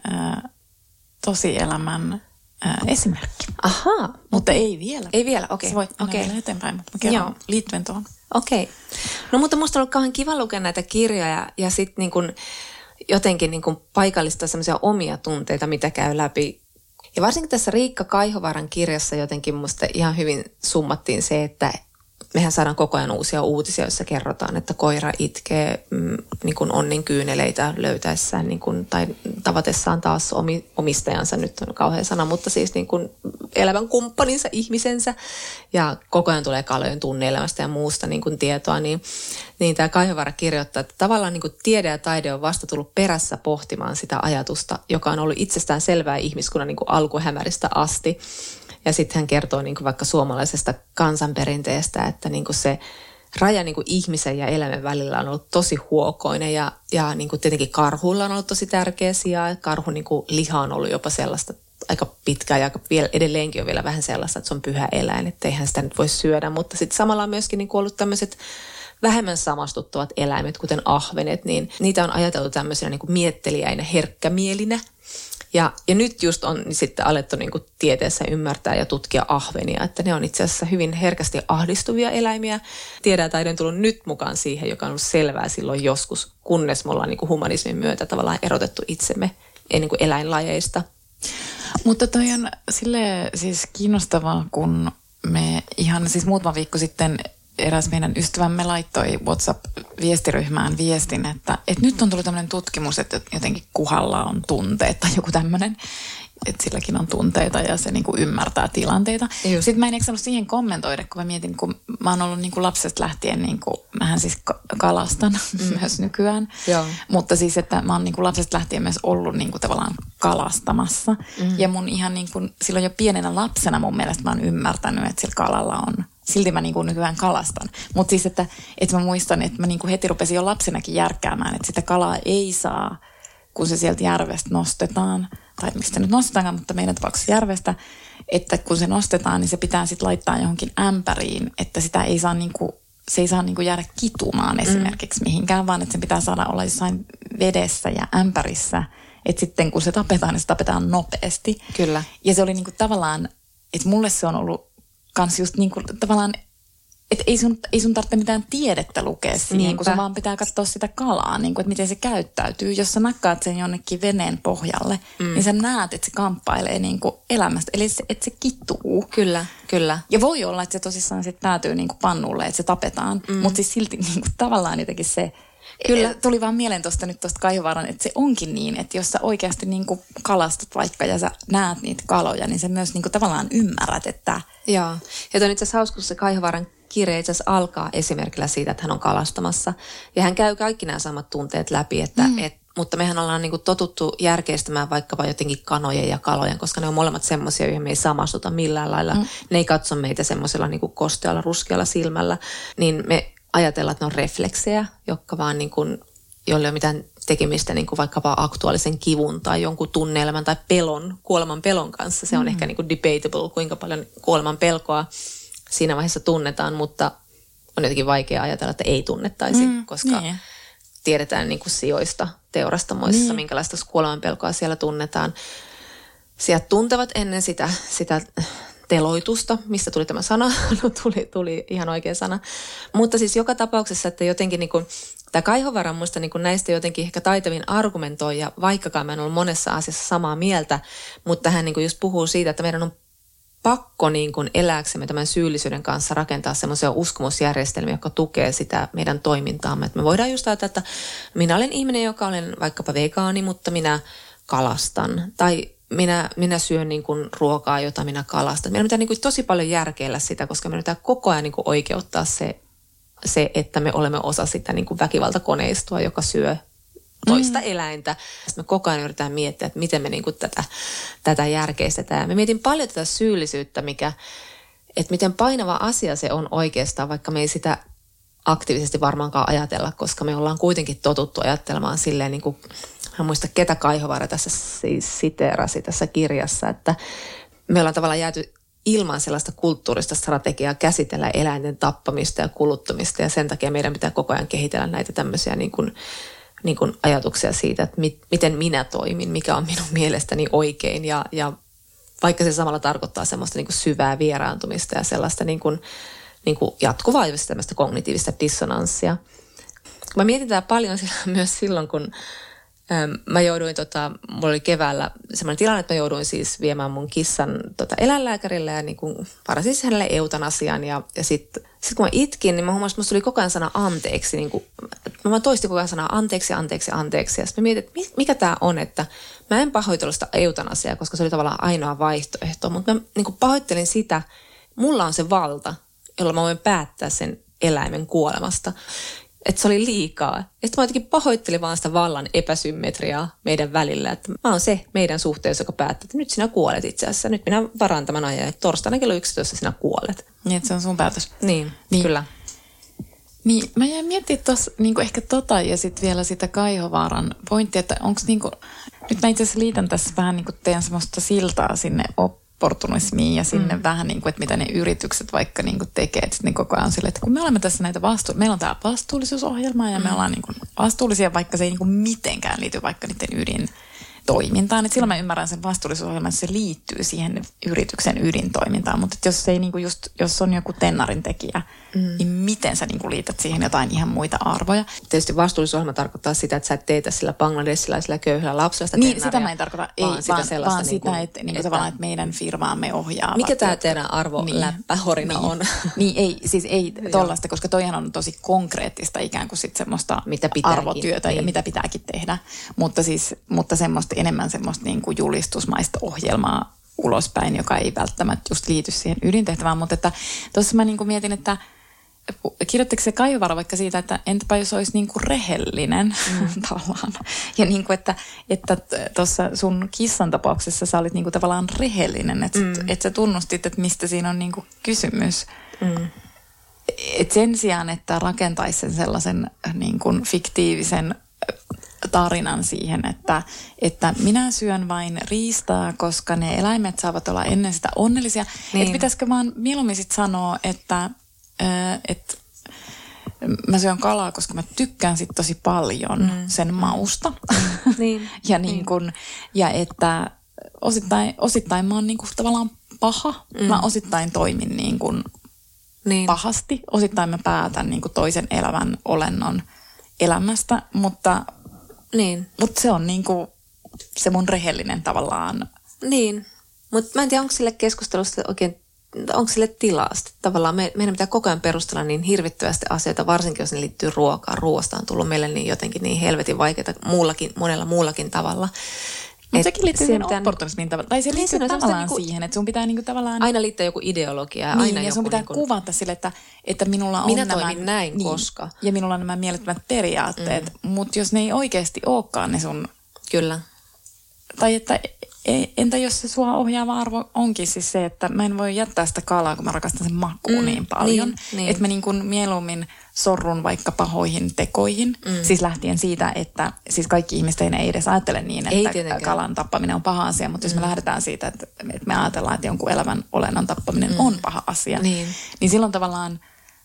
tosielämän esimerkki. Ahaa. Mutta ei vielä. Ei vielä, okei. Sä voit mennä vielä eteenpäin, mutta mä kerron liittyen tuohon. Okei. No mutta musta on ollut kauhean kiva lukea näitä kirjoja ja sitten niin kuin jotenkin niin kuin paikallistaa semmoisia omia tunteita, mitä käy läpi. Ja varsinkin tässä Riikka Kaihovaaran kirjassa jotenkin musta ihan hyvin summattiin se, että mehän saadaan koko ajan uusia uutisia, joissa kerrotaan, että koira itkee niin kuin onnin kyyneleitä löytäessään niin kuin, tai tavatessaan taas omistajansa, nyt on kauhea sana, mutta siis niin kuin elävän kumppaninsa, ihmisensä. Ja koko ajan tulee kalojen tunne-elämästä ja muusta niin kuin tietoa. Niin tämä Kaihovaara kirjoittaa, että tavallaan niin kuin tiede ja taide on vasta tullut perässä pohtimaan sitä ajatusta, joka on ollut itsestään selvää ihmiskunnan niin kuin alkuhämäristä asti. Ja sitten hän kertoo niin kuin vaikka suomalaisesta kansanperinteestä, että niin kuin se raja niin kuin ihmisen ja eläimen välillä on ollut tosi huokoinen ja niin kuin tietenkin karhuilla on ollut tosi tärkeä sija. Karhun niin kuin liha on ollut jopa sellaista aika pitkään ja vielä edelleenkin on vielä vähän sellaista, että se on pyhä eläin, että eihän sitä nyt voi syödä. Mutta sitten samalla on myöskin niin kuin ollut tämmöiset vähemmän samastuttavat eläimet, kuten ahvenet, niin niitä on ajateltu tämmöisenä niin kuin mietteliäinä, herkkämielinä. Ja nyt just on sitten alettu niin kuin tieteessä ymmärtää ja tutkia ahvenia, että ne on itse asiassa hyvin herkästi ahdistuvia eläimiä. Tiede ja taide on tullut nyt mukaan siihen, joka on ollut selvää silloin joskus, kunnes me ollaan niin kuin humanismin myötä tavallaan erotettu itsemme niin kuin eläinlajeista. Mutta toi on silleen siis kiinnostavaa, kun me ihan siis muutama viikko sitten eräs meidän ystävämme laittoi WhatsApp-viestiryhmään viestin, että nyt on tullut tämmöinen tutkimus, että jotenkin kuhalla on tunteet tai joku tämmöinen, että silläkin on tunteita ja se niinku ymmärtää tilanteita. Just. Sitten mä en eksannut siihen kommentoida, kun mä mietin, kun mä oon ollut niinku lapsesta lähtien, niinku, mähän siis kalastan myös nykyään, mutta siis, että mä oon niinku lapsesta lähtien myös ollut niinku tavallaan kalastamassa. Ja mun ihan niinku, silloin jo pienenä lapsena mun mielestä mä oon ymmärtänyt, että sillä kalalla on. Silti mä niinku nykyään kalastan. Mutta siis, että mä muistan, että mä niinku heti rupesin jo lapsenakin järkkäämään, että sitä kalaa ei saa, kun se sieltä järvestä nostetaan, tai mistä nyt nostetaankaan, mutta meidän tapauksessa järvestä, että kun se nostetaan, niin se pitää sitten laittaa johonkin ämpäriin, että sitä ei saa se ei saa jäädä kitumaan esimerkiksi mihinkään, vaan että sen pitää saada olla jossain vedessä ja ämpärissä, että sitten kun se tapetaan, niin se tapetaan nopeasti. Kyllä. Ja se oli tavallaan, että mulle se on ollut kans just tavallaan, että ei sun tarvitse mitään tiedettä lukea siihen, kun se vaan pitää katsoa sitä kalaa, että miten se käyttäytyy. Jos sä nakkaat sen jonnekin veneen pohjalle, niin sä näet, että se kamppailee elämästä. Eli että se kituu. Kyllä, kyllä. Ja voi olla, että se tosissaan sitten päätyy pannulle, että se tapetaan. Mutta siis silti tavallaan jotenkin se... Kyllä. Tuli vaan mieleen tuosta Kaihovaaran, että se onkin niin, että jos sä oikeasti kalastat vaikka ja sä näet niitä kaloja, niin sä myös tavallaan ymmärrät, että... Joo. Ja toi on itse asiassa hauska, kun se Kaihovaaran kirja itse asiassa alkaa esimerkillä siitä, että hän on kalastamassa. Ja hän käy kaikki nämä samat tunteet läpi, mutta mehän ollaan totuttu järkeistämään vaikkapa jotenkin kanojen ja kalojen, koska ne on molemmat semmoisia, joihin me ei samastuta millään lailla. Ne ei katso meitä semmoisella kostealla, ruskealla silmällä, niin me ajatellaan, että ne on refleksejä, jotka vaan jolle ei ole mitään tekemistä vaikkapa aktuaalisen kivun tai jonkun tunneelämän tai kuoleman pelon kanssa. Se on ehkä debatable, kuinka paljon kuoleman pelkoa siinä vaiheessa tunnetaan, mutta on jotenkin vaikea ajatella, että ei tunnettaisi, koska tiedetään sijoista teurastamoissa, minkälaista kuolemanpelkoa siellä tunnetaan. Sieltä tuntevat ennen sitä teloitusta, mistä tuli tämä sana, tuli ihan oikea sana. Mutta siis joka tapauksessa, että jotenkin tämä Kaihovaara on musta näistä jotenkin ehkä taitavin argumentoi, ja vaikkakaan mä en ollut monessa asiassa samaa mieltä, mutta hän just puhuu siitä, että meidän on pakko elääksemme tämän syyllisyyden kanssa rakentaa semmoisia uskomusjärjestelmiä, jotka tukee sitä meidän toimintaamme. Että me voidaan just ajatella, että minä olen ihminen, joka olen vaikkapa vegaani, mutta minä kalastan. Tai minä syön ruokaa, jota minä kalastan. Meidän pitää tosi paljon järkeillä sitä, koska meidän pitää koko ajan oikeuttaa se, että me olemme osa sitä väkivaltakoneistoa, joka syö toista eläintä. Sitten me koko ajan yritetään miettiä, että miten me tätä järkeistetään. Me mietin paljon tätä syyllisyyttä, että miten painava asia se on oikeastaan, vaikka me ei sitä aktiivisesti varmaankaan ajatella, koska me ollaan kuitenkin totuttu ajattelemaan silleen, mä muista ketä Kaihovaara tässä siis siteerasi tässä kirjassa, että me ollaan tavallaan jääty ilman sellaista kulttuurista strategiaa käsitellä eläinten tappamista ja kuluttamista, ja sen takia meidän pitää koko ajan kehitellä näitä tämmöisiä ajatuksia siitä, että miten minä toimin, mikä on minun mielestäni oikein, ja vaikka se samalla tarkoittaa semmoista syvää vieraantumista ja sellaista jatkuvaa tämmöistä kognitiivista dissonanssia. Mä mietin tää paljon myös silloin, kun mä jouduin, mulla oli keväällä semmoinen tilanne, että mä jouduin siis viemään mun kissan eläinlääkärille ja varasin hänelle eutanasian, ja sitten kun mä itkin, niin mä huomasin, että musta tuli koko ajan sana anteeksi. Mä vaan toistin koko ajan sanaa anteeksi. Ja sitten mä mietin, että mikä tää on, että mä en pahoitellut sitä eutanasiaa, koska se oli tavallaan ainoa vaihtoehto. Mutta mä pahoittelin sitä, mulla on se valta, jolla mä voin päättää sen eläimen kuolemasta. Että se oli liikaa. Että mä jotenkin pahoittelin vaan sitä vallan epäsymmetriaa meidän välillä. Että mä oon se meidän suhteessa, joka päättää, että nyt sinä kuolet itse asiassa. Nyt minä varaan tämän ajan, että torstaina kello 11 sinä kuolet. Niin, että se on sun päätös. Niin. Kyllä. Niin, mä jäin miettimään tuossa ehkä ja sitten vielä sitä Kaihovaaran pointtia, että onko nyt mä itse asiassa liitän tässä vähän teen semmoista siltaa sinne opportunismiin ja sinne vähän että mitä ne yritykset vaikka tekee, että sitten koko ajan sille, että kun me olemme tässä näitä meillä on tämä vastuullisuusohjelma ja me ollaan vastuullisia, vaikka se ei mitenkään liity vaikka niiden ydintoimintaan. Että silloin mä ymmärrän sen vastuullisuusohjelman, että se liittyy siihen yrityksen ydintoimintaan, mutta jos ei jos on joku tennarin tekijä, niin miten sä liität siihen jotain ihan muita arvoja? Tietysti vastuullisuusohjelma tarkoittaa sitä, että sä et teetä sillä bangladesilaisilla köyhillä lapsilla sitä tennaria. Niin, sitä mä en tarkoita. Vaan sitä, että tavallaan, että meidän firmaamme ohjaa. Mikä tämä teidän arvoläppähorina on? Niin, ei tollaista, koska toihan on tosi konkreettista ikään kuin sit semmoista arvotyötä ja mitä pitääkin tehdä. Mutta enemmän semmoista julistusmaista ohjelmaa ulospäin, joka ei välttämättä just liity siihen ydintehtävään. Mutta tuossa mä mietin, että kirjoittiko se Kaihovaara vaikka siitä, että entäpä jos olisi rehellinen tavallaan. Ja että tuossa sun kissan tapauksessa sä olit tavallaan rehellinen, että sä tunnustit, että mistä siinä on kysymys. Et sen sijaan, että rakentaisi sen sellaisen fiktiivisen tarinan siihen, että minä syön vain riistaa, koska ne eläimet saavat olla ennen sitä onnellisia. Niin. Että pitäisikö vaan mieluummin sit sanoa, että mä syön kalaa, koska mä tykkään sit tosi paljon sen mausta. Niin. Ja, niin kun, ja että osittain mä oon niin kun tavallaan paha. Mä osittain toimin niin kun pahasti. Osittain mä päätän niin kun toisen elävän olennon elämästä, mutta se on niin kun se mun rehellinen tavallaan. Niin, mutta mä en tiedä, onko sille keskustelusta oikein, onko sille tilaa. Tavallaan meidän pitää koko ajan perustella niin hirvittävästi asioita, varsinkin jos ne liittyy ruokaan. Ruoasta on tullut meille niin jotenkin niin helvetin vaikeaa monella muullakin tavalla. Mutta sekin liittyy siihen opportunismiin tavallaan. Tai se liittyy tavallaan niinku, siihen, että sun pitää niinku tavallaan aina liittää joku ideologia. Niin, ja sun pitää niinku kuvata sille, että minulla on minä nämä toimin näin, niin, koska. Ja minulla on nämä mielettömät periaatteet. Mutta jos ne ei oikeasti olekaan ne sun. Kyllä. Tai että entä jos se sua ohjaava arvo onkin siis se, että mä en voi jättää sitä kalaa, kun mä rakastan sen makuun niin paljon. Niin. Että mä niin kuin mieluummin sorrun vaikka pahoihin tekoihin. Siis lähtien siitä, että siis kaikki ihmiset ei edes ajattele niin, että kalan tappaminen on paha asia. Mutta jos me lähdetään siitä, että me ajatellaan, että jonkun elävän olennon tappaminen on paha asia. Niin silloin tavallaan,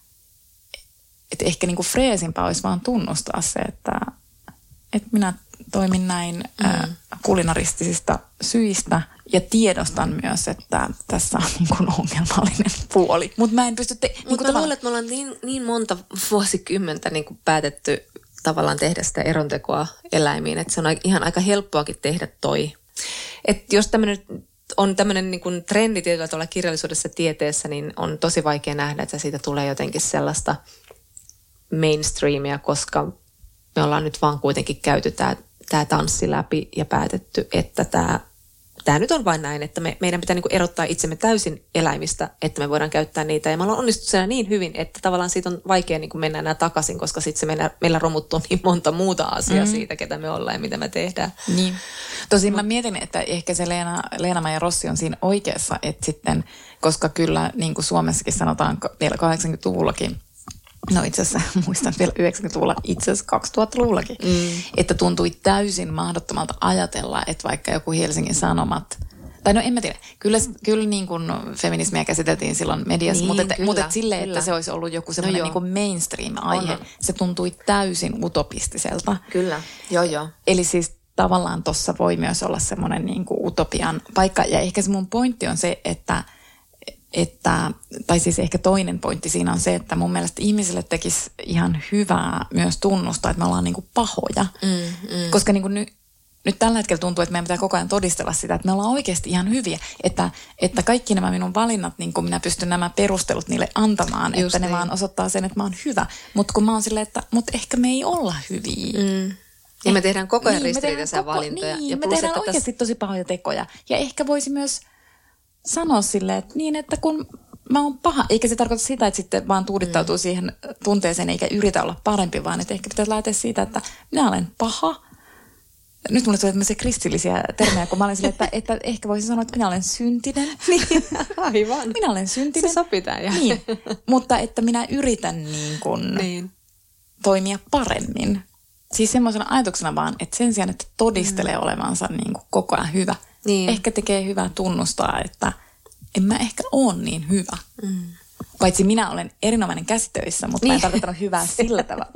että ehkä niin kuin freesimpää olisi vaan tunnustaa se, että minä toimin näin kulinaristisista syistä ja tiedostan myös, että tässä on niin kuin ongelmallinen puoli. Mutta mä en pysty... Mutta mä luulen, että me ollaan niin monta vuosikymmentä niin kuin päätetty tavallaan tehdä sitä erontekoa eläimiin, että se on ihan aika helppoakin tehdä toi. Että jos on tämmöinen niin kuin trendi tietyllä tavalla kirjallisuudessa ja tieteessä, niin on tosi vaikea nähdä, että siitä tulee jotenkin sellaista mainstreamia, koska me ollaan nyt vaan kuitenkin käyty tämä tanssi läpi ja päätetty, että tämä nyt on vain näin, että meidän pitää niinku erottaa itsemme täysin eläimistä, että me voidaan käyttää niitä. Ja me ollaan onnistunut siellä niin hyvin, että tavallaan siitä on vaikea niinku mennä enää takaisin, koska sitten se meillä romuttuu niin monta muuta asiaa siitä, ketä me ollaan ja mitä me tehdään. Niin. Tosin mä mietin, että ehkä se Leena-Maija Rossi on siinä oikeassa, että sitten, koska kyllä niin kuin Suomessakin sanotaan vielä 80-luvullakin, no itse asiassa muistan vielä 90-luvulla, itse asiassa 2000-luvullakin, että tuntui täysin mahdottomalta ajatella, että vaikka joku Helsingin Sanomat, tai no en mä tiedä, kyllä niin kuin feminismiä käsiteltiin silloin mediassa, niin, mutta silleen, että se olisi ollut joku semmoinen niin kuin mainstream-aihe, se tuntui täysin utopistiselta. Kyllä, joo. Eli siis tavallaan tuossa voi myös olla semmoinen niin kuin utopian paikka, ja ehkä se mun pointti on se, tai siis ehkä toinen pointti siinä on se, että mun mielestä ihmisille tekisi ihan hyvää myös tunnustaa, että me ollaan niinku pahoja. Koska niinku nyt tällä hetkellä tuntuu, että meidän pitää koko ajan todistella sitä, että me ollaan oikeasti ihan hyviä. Että kaikki nämä minun valinnat, niin kun minä pystyn nämä perustelut niille antamaan, just että ne vaan osoittaa sen, että mä oon hyvä. Mutta kun mä oon silleen, että ehkä me ei olla hyviä. Ja me tehdään koko ajan ristiriitaisia valintoja. Niin, ja me tehdään oikeasti tosi pahoja tekoja. Ja ehkä voisi myös sanoa silleen, että kun mä oon paha, eikä se tarkoita sitä, että sitten vaan tuudittautuu siihen tunteeseen eikä yritä olla parempi, vaan että ehkä pitäisi lähteä siitä, että minä olen paha. Nyt mulle tulee tämmöisiä kristillisiä termejä, kun mä olen silleen, että ehkä voisi sanoa, että minä olen syntinen. Niin, aivan. Minä olen syntinen. Se sopii tämän. Niin, mutta että minä yritän toimia paremmin. Siis semmoisena ajatuksena vaan, että sen sijaan, että todistelee olevansa niin kuin koko ajan hyvä, ehkä tekee hyvää tunnustaa, että en mä ehkä ole niin hyvä. Paitsi minä olen erinomainen käsitöissä, mutta mä en tarkoittanut hyvää sillä tavalla.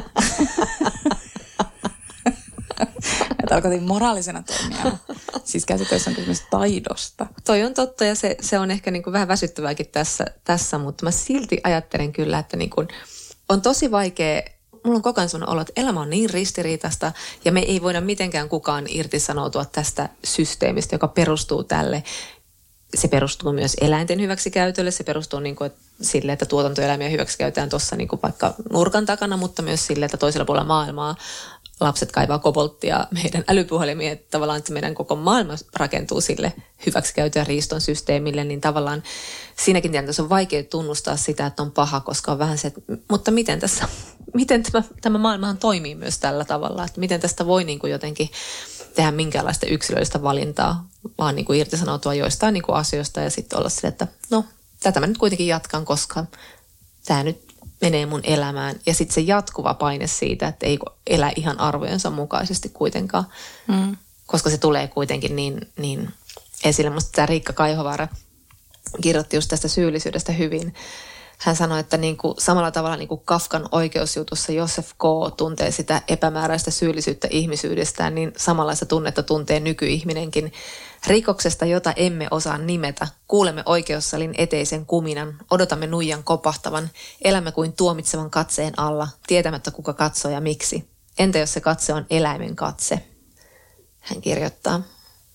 Mä tarkoitin moraalisena toimia. Siis käsitöissä on kysymys taidosta. Toi on totta ja se on ehkä niin kuin vähän väsyttävääkin tässä, mutta mä silti ajattelen kyllä, että niin kuin on tosi vaikea. Mulla on koko ajan sellainen olo, että elämä on niin ristiriitaista ja me ei voida mitenkään kukaan irtisanoutua tästä systeemistä, joka perustuu tälle. Se perustuu myös eläinten hyväksikäytölle, se perustuu niin kuin sille, että tuotantoeläimiä hyväksikäytetään tuossa niin kuin vaikka nurkan takana, mutta myös sille, että toisella puolella maailmaa lapset kaivaa kobolttia meidän älypuhelimiin, että tavallaan että meidän koko maailma rakentuu sille hyväksikäytön ja riiston systeemille, niin tavallaan siinäkin tilanteessa on vaikea tunnustaa sitä, että on paha, koska on vähän se, että mutta miten tämä maailmahan toimii myös tällä tavalla, että miten tästä voi niin kuin jotenkin tehdä minkäänlaista yksilöllistä valintaa, vaan niin kuin irtisanoutua joistain niin kuin asioista ja sitten olla sille, että no tätä mä nyt kuitenkin jatkan, koska tämä nyt menee mun elämään. Ja sitten se jatkuva paine siitä, että ei elä ihan arvojensa mukaisesti kuitenkaan. Koska se tulee kuitenkin niin esille. Musta tämä Riikka Kaihovaara kirjoitti just tästä syyllisyydestä hyvin. Hän sanoi, että niin kuin, samalla tavalla niin kuin Kafkan oikeusjutussa Joseph K. tuntee sitä epämääräistä syyllisyyttä ihmisyydestään, niin samanlaista tunnetta tuntee nykyihminenkin. Rikoksesta, jota emme osaa nimetä, kuulemme oikeussalin eteisen kuminan, odotamme nuijan kopahtavan, elämme kuin tuomitsevan katseen alla, tietämättä kuka katsoo ja miksi. Entä jos se katse on eläimen katse? Hän kirjoittaa.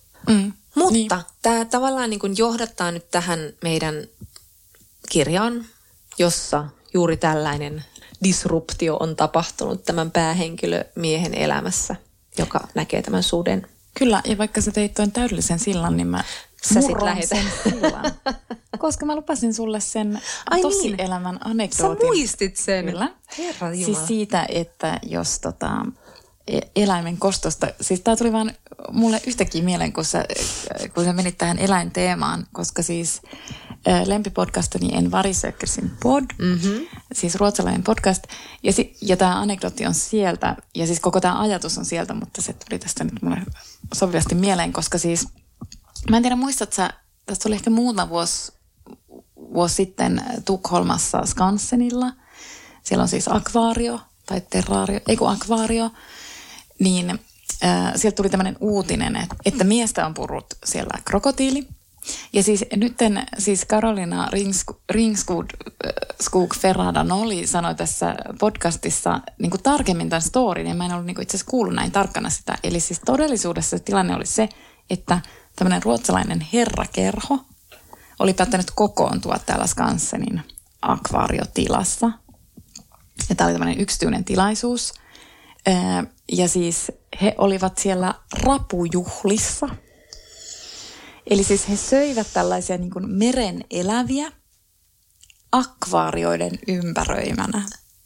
Mutta tämä tavallaan niin kuin johdattaa nyt tähän meidän kirjaan, jossa juuri tällainen disruptio on tapahtunut tämän päähenkilömiehen elämässä, joka näkee tämän suden. Kyllä, ja vaikka sä teit tuon täydellisen sillan, niin mä murron sen sillan. Koska mä lupasin sulle sen tosielämän anekdootin. Sä muistit sen. Kyllä. Herra Jumala. Siis siitä, että jos eläimen kostosta, siis tää tuli vaan mulle yhtäkkiä mieleen, kun sä menit tähän eläinteemaan, koska siis lempipodcastani En Varisökkersin pod, siis ruotsalainen podcast, ja tämä anekdootti on sieltä, ja siis koko tämä ajatus on sieltä, mutta se tuli tästä nyt mulle sopivasti mieleen, koska siis, mä en tiedä muistat sä, tästä oli ehkä muutama vuosi sitten Tukholmassa Skansenilla, siellä on siis akvaario, tai terraario, akvaario, niin sieltä tuli tämmöinen uutinen, että miestä on purrut siellä krokotiili. Ja siis nytten siis Karolina Ringskog Ferrada-Noli sanoi tässä podcastissa niin kuin tarkemmin tämän storin, ja mä en ollut niin kuin itse asiassa kuullut näin tarkkana sitä. Eli siis todellisuudessa tilanne oli se, että tämmöinen ruotsalainen herrakerho oli päättänyt kokoontua täällä Skansenin akvaariotilassa. Ja tämä oli tämmöinen yksityinen tilaisuus. Ja siis he olivat siellä rapujuhlissa. Eli siis he söivät tällaisia niin kuin meren eläviä akvaarioiden ympäröimänä.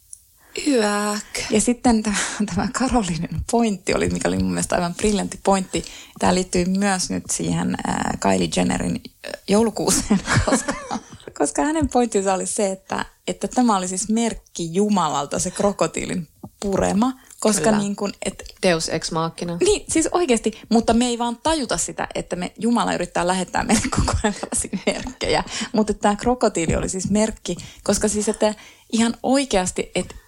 Yäk. Ja sitten tämä Karolinen pointti oli, mikä oli mun mielestä aivan briljantti pointti. Tämä liittyy myös nyt siihen Kylie Jennerin joulukuuseen, koska hänen pointtinsa oli se, että tämä oli siis merkki Jumalalta, se krokotiilin purema. Koska niin kuin, Deus ex machina. Niin, siis oikeasti, mutta me ei vaan tajuta sitä, että Jumala yrittää lähettää meille koko ajan tällaisia merkkejä. Mutta tämä krokotiili oli siis merkki, koska siis että ihan oikeasti,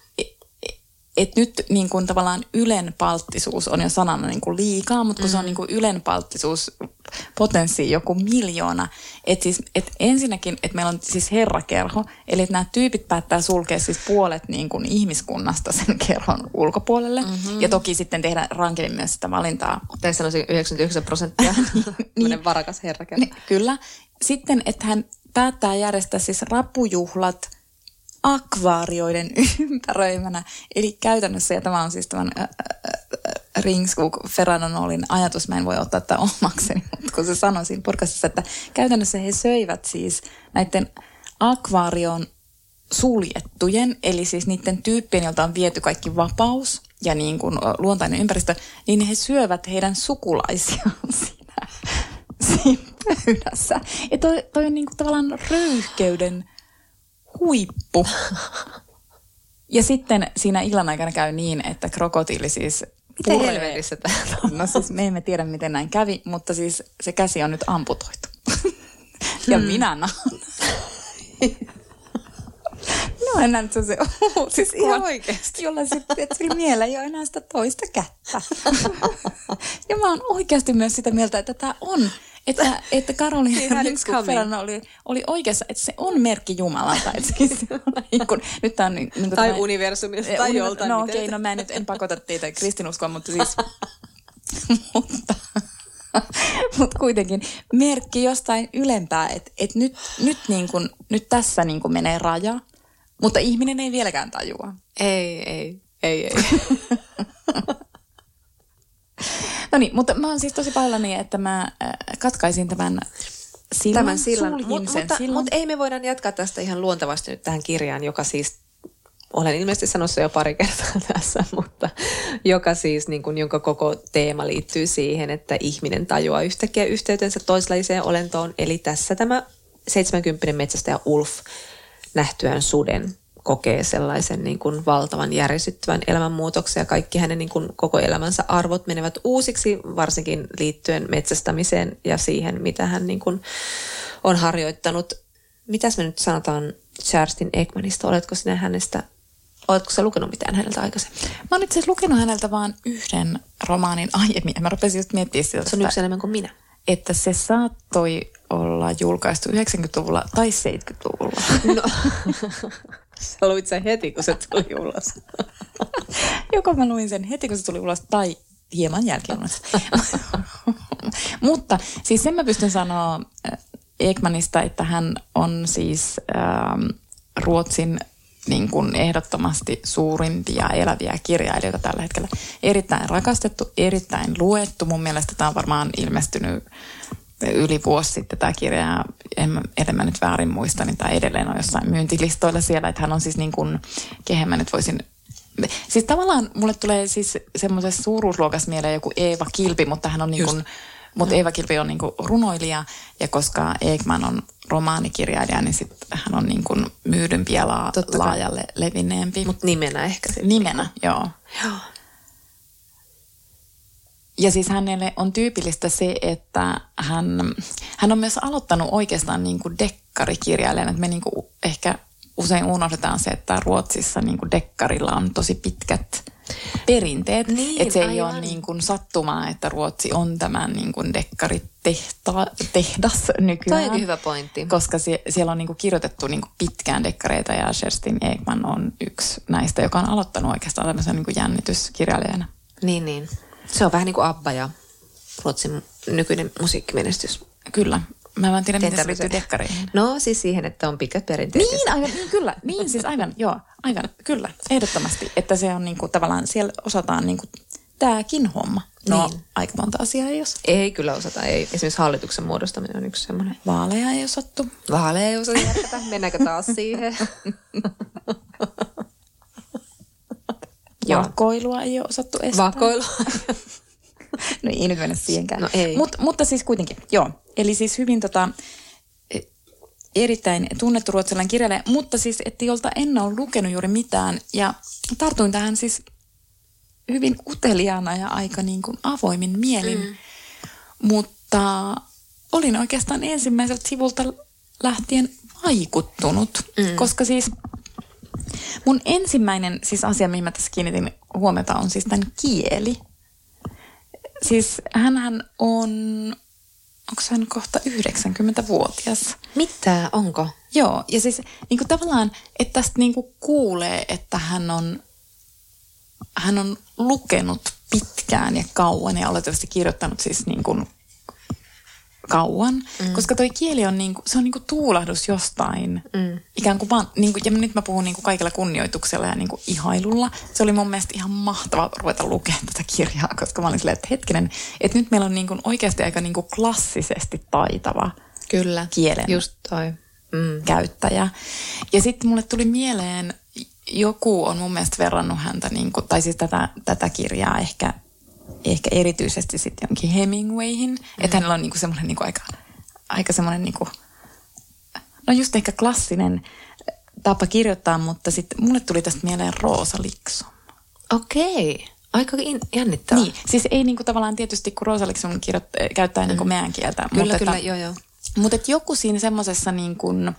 että nyt niin kuin tavallaan ylenpalttisuus on jo sanana niin kuin liikaa, mutta kun se on niin kuin ylenpalttisuus potenssi joku miljoona. Että siis, ensinnäkin, että meillä on siis herrakerho, eli että nämä tyypit päättää sulkea siis puolet niin kuin ihmiskunnasta sen kerhon ulkopuolelle. Ja toki sitten tehdä rankemmin myös sitä valintaa. Tässä sanoisin 99%. niin, varakas herrakerho. Niin, kyllä. Sitten, että hän päättää järjestää siis rapujuhlat akvaarioiden ympäröimänä. Eli käytännössä, ja tämä on siis tämän Ringskog Ferrada-Nolin ajatus, mä en voi ottaa tätä omakseni, mutta kun se sanoi siinä podcastissa, että käytännössä he söivät siis näiden akvaarion suljettujen, eli siis niiden tyyppien, joilta on viety kaikki vapaus ja niin kuin luontainen ympäristö, niin he syövät heidän sukulaisiaan siinä pöydässä. Ja toi on niin kuin tavallaan röyhkeyden huippu. Ja sitten siinä illan aikana käy niin, että krokotiili siis miten helvetissä tämä on? No siis me emme tiedä, miten näin kävi, mutta siis se käsi on nyt amputoitu. Ja minä No enää nyt se siis ihan oikeasti. Jolla sitten, että sillä miellä ei ole enää sitä toista kättä. Ja mä oon oikeasti myös sitä mieltä, että tämä on, että Karolina Ringskog oli oikeassa, että se on merkki Jumalalta. Että siis, niin kun, nyt tää on, niin kun tai tämä, universumista tai joltain. No okei, no mä en pakota teitä kristinuskoon, mutta siis mutta kuitenkin merkki jostain ylempää, että nyt tässä niin kun menee raja, mutta ihminen ei vieläkään tajua. Ei. No niin, mutta mä oon siis tosi pahoillani, että mä katkaisin tämän sillan. Mutta ei me voida jatkaa tästä ihan luontevasti nyt tähän kirjaan, joka siis, olen ilmeisesti sanossa jo pari kertaa tässä, mutta joka siis, niin kuin, jonka koko teema liittyy siihen, että ihminen tajuaa yhtäkkiä yhteytensä toislaiseen olentoon. Eli tässä tämä 70 metsästäjä Ulf nähtyään suden kokee sellaisen niin kuin valtavan järisyttävän elämänmuutoksen ja kaikki hänen niin kuin koko elämänsä arvot menevät uusiksi, varsinkin liittyen metsästämiseen ja siihen, mitä hän niin kuin on harjoittanut. Mitäs me nyt sanotaan Kerstin Ekmanista? Oletko sä lukenut mitään häneltä aikaisemmin? Mä oon itse asiassa lukenut häneltä vaan yhden romaanin aiemmin. Mä rupesin just miettimään sitä. Se on yksi enemmän kuin minä. Että se saattoi olla julkaistu 90-luvulla tai 70-luvulla. No, sä luit sen heti, kun se tuli ulos. Joko mä luin sen heti, kun se tuli ulos, tai hieman jälkeen. Mutta siis sen mä pystyn sanoa Ekmanista, että hän on siis Ruotsin niin kuin ehdottomasti suurimpia eläviä kirjailijoita tällä hetkellä. Erittäin rakastettu, erittäin luettu. Mun mielestä tämä on varmaan ilmestynyt yli vuosi sitten tämä kirja. En mä nyt väärin muista, niin tämä edelleen on jossain myyntilistoilla siellä. Että hän on siis niin kuin, kehen mä nyt voisin... Siis tavallaan mulle tulee siis semmoisessa suuruusluokassa mieleen joku Eeva Kilpi, mutta hän on niin kuin... Mutta Eeva Kilpi on niinku runoilija, ja koska Ekman on romaanikirjailija, niin sit hän on niinku myydympi ja laajalle levinneempi. Mutta nimenä ehkä sitten. Nimenä, joo. Ja siis hänelle on tyypillistä se, että hän on myös aloittanut oikeastaan niinku dekkarikirjailijana. Me niinku ehkä usein unohdetaan se, että Ruotsissa niinku dekkarilla on tosi pitkät perinteet. Niin, että se ei ole niin kuin sattumaa, että Ruotsi on tämän niin kuin dekkaritehdas nykyään. Toi on hyvä pointti. Koska siellä on niin kuin kirjoitettu niin kuin pitkään dekkareita ja Kerstin Ekman on yksi näistä, joka on aloittanut oikeastaan tämmöisen niin kuin jännityskirjailijana. Niin. Se on vähän niin kuin ABBA ja Ruotsin nykyinen musiikkimenestys. Kyllä. Mä en tiedä, miten se liittyy dekkareihin. No siis siihen, että on pitkät perinteet. Niin, aivan, niin kyllä. Niin siis aivan, kyllä. Ehdottomasti. Että se on niinku tavallaan, siellä osataan niinku tääkin homma. No, niin. Aika monta asiaa ei osata. Ei kyllä osata. Ei. Esimerkiksi hallituksen muodostaminen on yksi semmoinen. Vaaleja ei osattu. Vaaleja ei osata järkätä. Mennäänkö taas siihen? Vakoilua ei ole osattu estää. Vakoilua. No ei nyt mennä siihenkään. No ei. Mutta siis kuitenkin, joo. Eli siis hyvin erittäin tunnettu ruotsalainen kirjailija, mutta siis että jolta en ole lukenut juuri mitään. Ja tartuin tähän siis hyvin uteliaana ja aika niin kuin avoimin mielin. Mutta olin oikeastaan ensimmäiseltä sivulta lähtien vaikuttunut, koska siis mun ensimmäinen siis asia, mihin mä tässä kiinnitin huomiota, on siis tämän kieli. Siis hänhän on, onko hän kohta 90-vuotias? Mitä? Onko? Joo, ja siis niin kuin tavallaan, että tästä niin kuin kuulee, että hän on lukenut pitkään ja kauan ja oletettavasti kirjoittanut siis niin kuin kauan, koska toi kieli on niinku, se on niinku tuulahdus jostain, ikään kuin vaan, niinku, ja nyt mä puhun niinku kaikella kunnioituksella ja niinku ihailulla. Se oli mun mielestä ihan mahtava ruveta lukemaan tätä kirjaa, koska mä olin silleen, että hetkinen, että nyt meillä on niinku oikeasti aika niinku klassisesti taitava kyllä, kielen just toi. Käyttäjä. Ja sitten mulle tuli mieleen, joku on mun mielestä verrannut häntä, niinku, tai siis tätä kirjaa ehkä erityisesti sitten jonkin Hemingwayhin. Että hänellä on niinku semmoinen niinku aika semmoinen niinku, no just ehkä klassinen tapa kirjoittaa, mutta sitten mulle tuli tästä mieleen Rosa Liksom. Okei. Aika jännittävää. Niin, siis ei niinku tavallaan tietysti, kun Rosa Liksom käyttää niinku meidän kieltä. Kyllä, joo. Mutta joku siinä semmoisessa niin kuin,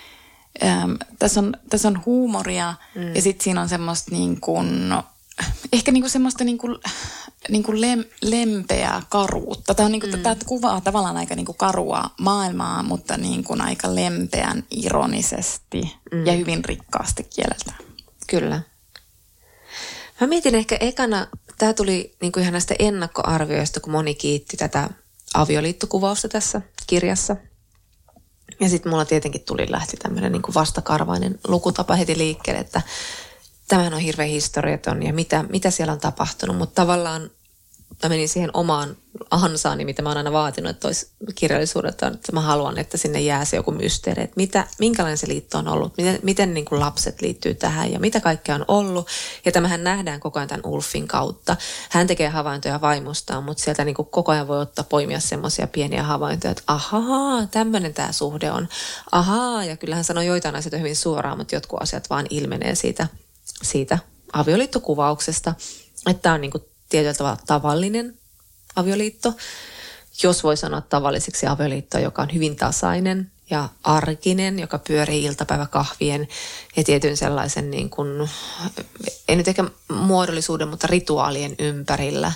tässä on huumoria ja sitten siinä on semmoista niin kuin, ehkä niin kuin semmoista niin kuin lempeää karuutta. Tämä on niin kuin, tämä kuvaa tavallaan aika niin kuin karua maailmaa, mutta niin kuin aika lempeän ironisesti ja hyvin rikkaasti kieleltään. Kyllä. Mä mietin ehkä ekana, tämä tuli niin kuin ihan näistä ennakkoarvioista, kun moni kiitti tätä avioliittokuvausta tässä kirjassa. Ja sitten mulla tietenkin lähti tämmöinen niin kuin vastakarvainen lukutapa heti liikkeelle, että tämähän on hirveän historiaton ja mitä siellä on tapahtunut. Mutta tavallaan mä menin siihen omaan ansaani, mitä mä oon aina vaatinut, että olisi kirjallisuudelta, että mä haluan, että sinne jää se joku mysteeri, että minkälainen se liitto on ollut, miten niin kuin lapset liittyy tähän ja mitä kaikkea on ollut. Ja tämähän nähdään koko ajan tämän Ulfin kautta. Hän tekee havaintoja vaimostaan, mutta sieltä niin kuin koko ajan voi poimia semmoisia pieniä havaintoja, että ahaa, tämmöinen tämä suhde on. Ahaa, ja kyllähän sanoo joitain asioita hyvin suoraan, mutta jotkut asiat vaan ilmenee siitä avioliittokuvauksesta, että tämä on niin kuin tietyllä tavalla tavallinen avioliitto, jos voi sanoa tavalliseksi avioliitto, joka on hyvin tasainen ja arkinen, joka pyörii iltapäiväkahvien ja tietyn sellaisen niin kuin, ei nyt ehkä muodollisuuden, mutta rituaalien ympärillä.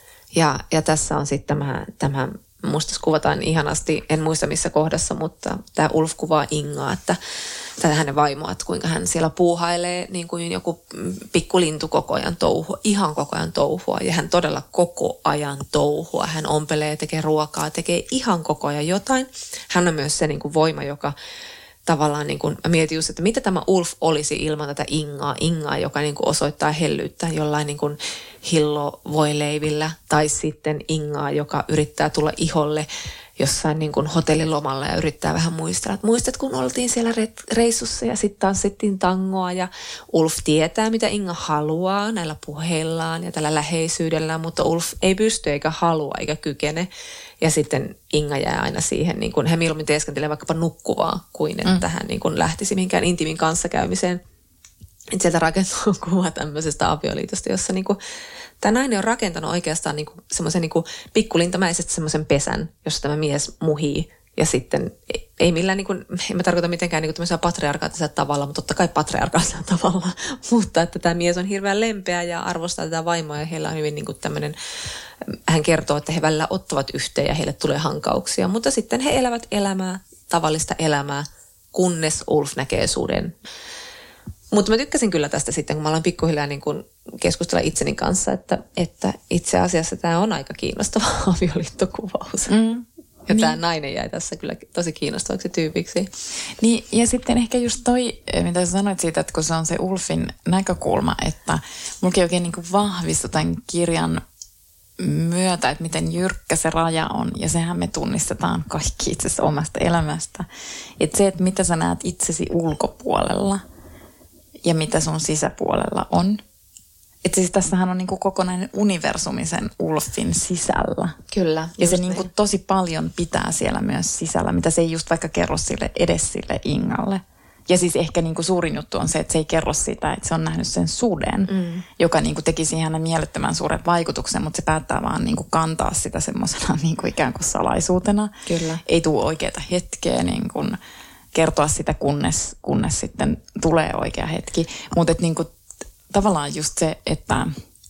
Ja tässä on sitten tämä musta kuvataan ihanasti, en muista missä kohdassa, mutta tämä Ulf kuvaa Ingaa, että tätä hänen vaimoa, että kuinka hän siellä puuhailee niin kuin joku pikkulintu koko ajan touhua, ihan koko ajan touhua. Ja hän todella koko ajan touhua. Hän ompelee, tekee ruokaa, tekee ihan koko ajan jotain. Hän on myös se niin kuin voima, joka tavallaan, niin kuin, mä mietin just, että mitä tämä Ulf olisi ilman tätä Ingaa, joka niin kuin osoittaa hellyyttä jollain niin kuin hillovoileivillä. Tai sitten Ingaa, joka yrittää tulla iholle jossain niin kuin hotellilomalla ja yrittää vähän muistella. Että muistat, kun oltiin siellä reissussa ja sitten tanssittiin tangoa ja Ulf tietää, mitä Inga haluaa näillä puheillaan ja tällä läheisyydellään, mutta Ulf ei pysty eikä halua eikä kykene. Ja sitten Inga jää aina siihen, niin kuin hän mieluummin teeskentelee vaikkapa nukkuvaa, kuin että hän niin kuin lähtisi mihinkään intiimin kanssakäymiseen. Että sieltä rakentuu kuva tämmöisestä avioliitosta, jossa niin kuin tämä nainen on rakentanut oikeastaan niin semmoisen niin pikkulintamäisesti semmoisen pesän, jossa tämä mies muhii. Ja sitten ei millään, niin kuin, en mä tarkoita mitenkään niin tämmöisellä patriarkaattisella tavalla, mutta totta kai patriarkaattisella tavalla. Mutta että tämä mies on hirveän lempeä ja arvostaa tätä vaimoa ja heillä on hyvin niin kuin tämmöinen, hän kertoo, että he välillä ottavat yhteen ja heille tulee hankauksia. Mutta sitten he elävät elämää, tavallista elämää, kunnes Ulf näkee suden. Mutta mä tykkäsin kyllä tästä sitten, kun mä aloin pikkuhiljaa niin kun keskustella itseni kanssa, että itse asiassa tämä on aika kiinnostava avioliittokuvaus. Ja niin. Tämä nainen jäi tässä kyllä tosi kiinnostavaksi tyypiksi. Niin, ja sitten ehkä just toi, mitä sä sanoit siitä, että kun se on se Ulfin näkökulma, että mullakin oikein niin kuin vahvistui tämän kirjan myötä, että miten jyrkkä se raja on. Ja sehän me tunnistetaan kaikki itse asiassa omasta elämästä. Että se, että mitä sä näet itsesi ulkopuolella ja mitä sun sisäpuolella on. Että siis tässähän on niinku kokonainen universumi sen Ulfin sisällä. Kyllä. Ja se niinku tosi paljon pitää siellä myös sisällä, mitä se ei just vaikka kerro edes sille Ingalle. Ja siis ehkä niinku suurin juttu on se, että se ei kerro sitä, että se on nähnyt sen suden, joka niinku teki siihen mielettömän suuren vaikutuksen, mutta se päättää vaan niinku kantaa sitä semmoisena niinku ikään kuin salaisuutena. Kyllä. Ei tule oikeaa hetkeä niinku kertoa sitä, kunnes sitten tulee oikea hetki. Mutta niinku tavallaan just se, että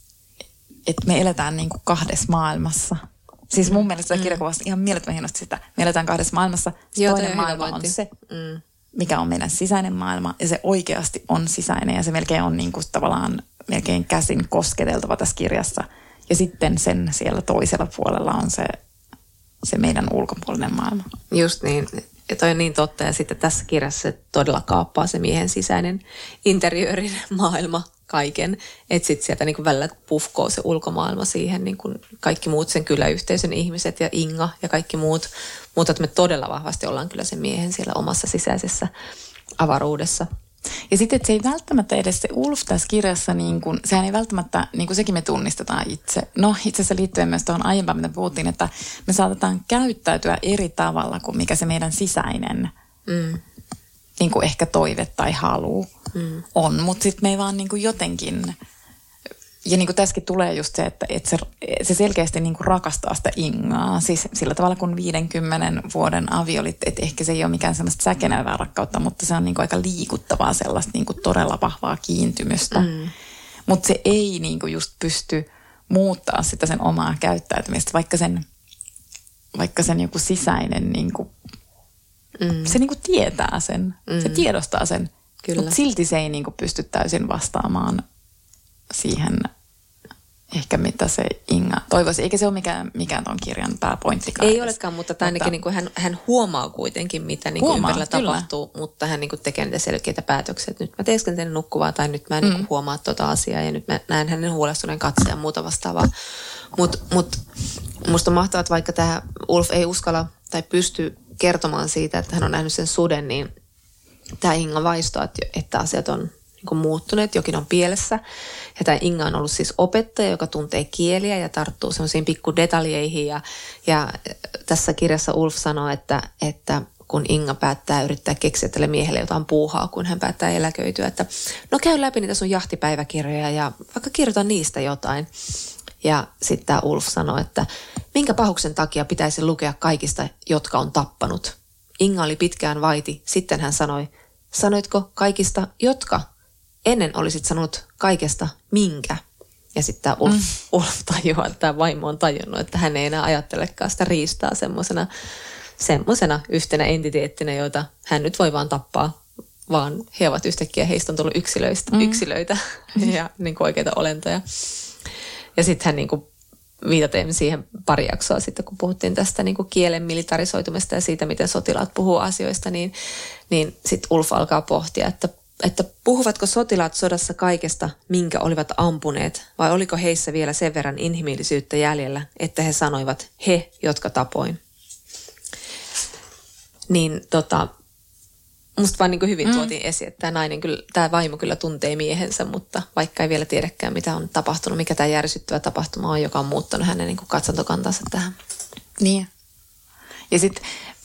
me eletään niin kuin kahdessa maailmassa. Siis mun mielestä se kirjakuvasta ihan mielettömän hienosti sitä. Me eletään kahdessa maailmassa. Toinen maailma on se, mikä on meidän sisäinen maailma. Ja se oikeasti on sisäinen. Ja se melkein on niin kuin tavallaan melkein käsin kosketeltava tässä kirjassa. Ja sitten sen siellä toisella puolella on se meidän ulkopuolinen maailma. Just niin. Ja toi on niin totta. Ja sitten tässä kirjassa se todella kaappaa se miehen sisäinen interiöörin maailma kaiken. Että sitten sieltä niin kuin välillä puhkoo se ulkomaailma siihen, niin kuin kaikki muut sen kyläyhteisön ihmiset ja Inga ja kaikki muut. Mutta että me todella vahvasti ollaan kyllä sen miehen siellä omassa sisäisessä avaruudessa. Ja sitten, että se ei välttämättä edes se Ulf tässä kirjassa, niin kuin, sehän ei välttämättä, niin kuin sekin me tunnistetaan itse. No itse asiassa liittyen myös tuohon aiempaan, mitä puhuttiin, että me saatetaan käyttäytyä eri tavalla kuin mikä se meidän sisäinen niin kuin ehkä toive tai halu on. Mutta sitten me ei vaan niin kuin jotenkin, ja niin kuin tässäkin tulee just se, että se selkeästi niin kuin rakastaa sitä Ingaa. Siis sillä tavalla kuin 50 vuoden avioliitto, että ehkä se ei ole mikään sellaista säkenevää rakkautta, mutta se on niin kuin aika liikuttavaa sellaista niin kuin todella vahvaa kiintymystä. Mutta se ei niin kuin just pysty muuttaa sitä sen omaa käyttäytymistä, vaikka sen joku sisäinen niin kuin, se niin kuin tietää sen, se tiedostaa sen. Mutta silti se ei niin kuin pysty täysin vastaamaan siihen ehkä mitä se Inga toivoisi. Eikä se ole mikään ton kirjan pääpointtikaan. Ei olekaan, mutta ainakin niin kuin hän huomaa kuitenkin, mitä niin kuin ympärillä tapahtuu, mutta hän niin kuin tekee niitä selkeitä päätöksiä, että nyt mä teeskentelen nukkuvaa tai nyt mä en niin kuin huomaa tuota asiaa ja nyt mä näen hänen huolestuneen katseen ja muuta vastaavaa. Mutta musta on mahtavaa, että vaikka tämä Ulf ei uskalla tai pysty kertomaan siitä, että hän on nähnyt sen suden, niin tämä Inga vaistaa, että asiat on niin muuttuneet, jokin on pielessä. Ja tämä Inga on ollut siis opettaja, joka tuntee kieliä ja tarttuu semmoisiin pikkudetaljeihin. Ja tässä kirjassa Ulf sanoo, että kun Inga päättää yrittää keksiä tälle miehelle jotain puuhaa, kun hän päättää eläköityä, että no käy läpi niitä sun jahtipäiväkirjoja ja vaikka kirjoita niistä jotain. Ja sitten tämä Ulf sanoi, että minkä pahuksen takia pitäisi lukea kaikista, jotka on tappanut. Inga oli pitkään vaiti. Sitten hän sanoi, sanoitko kaikista, jotka? Ennen olisit sanonut kaikesta, minkä? Ja sitten tämä Ulf tajuaa, että tämä vaimo on tajunnut, että hän ei enää ajattelekaan sitä riistaa semmoisena yhtenä entiteettinä, joita hän nyt voi vaan tappaa, vaan he ovat yhtäkkiä, heistä on tullut yksilöitä ja niin kuin oikeita olentoja. Ja sitten hän niin kuin viitaten siihen pari jaksoa sitten, kun puhuttiin tästä niin kuin kielen militarisoitumista ja siitä, miten sotilaat puhuu asioista, niin sitten Ulf alkaa pohtia, että puhuvatko sotilaat sodassa kaikesta, minkä olivat ampuneet, vai oliko heissä vielä sen verran inhimillisyyttä jäljellä, että he sanoivat, he, jotka tapoin. Niin musta vaan niin kuin hyvin tuotiin esiin, että tämä vaimo kyllä tuntee miehensä, mutta vaikka ei vielä tiedäkään, mitä on tapahtunut, mikä tämä järisyttävä tapahtuma on, joka on muuttanut hänen niin kuin katsantokantansa tähän. Niin. Ja sitten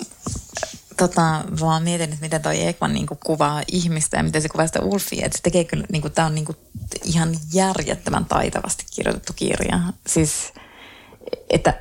vaan mietin, että miten toi Ekman niinku kuvaa ihmistä ja miten se kuvaa sitä Ulfia. Että se tekee kyllä, niinku, tämä on niinku ihan järjettömän taitavasti kirjoitettu kirja. Siis, että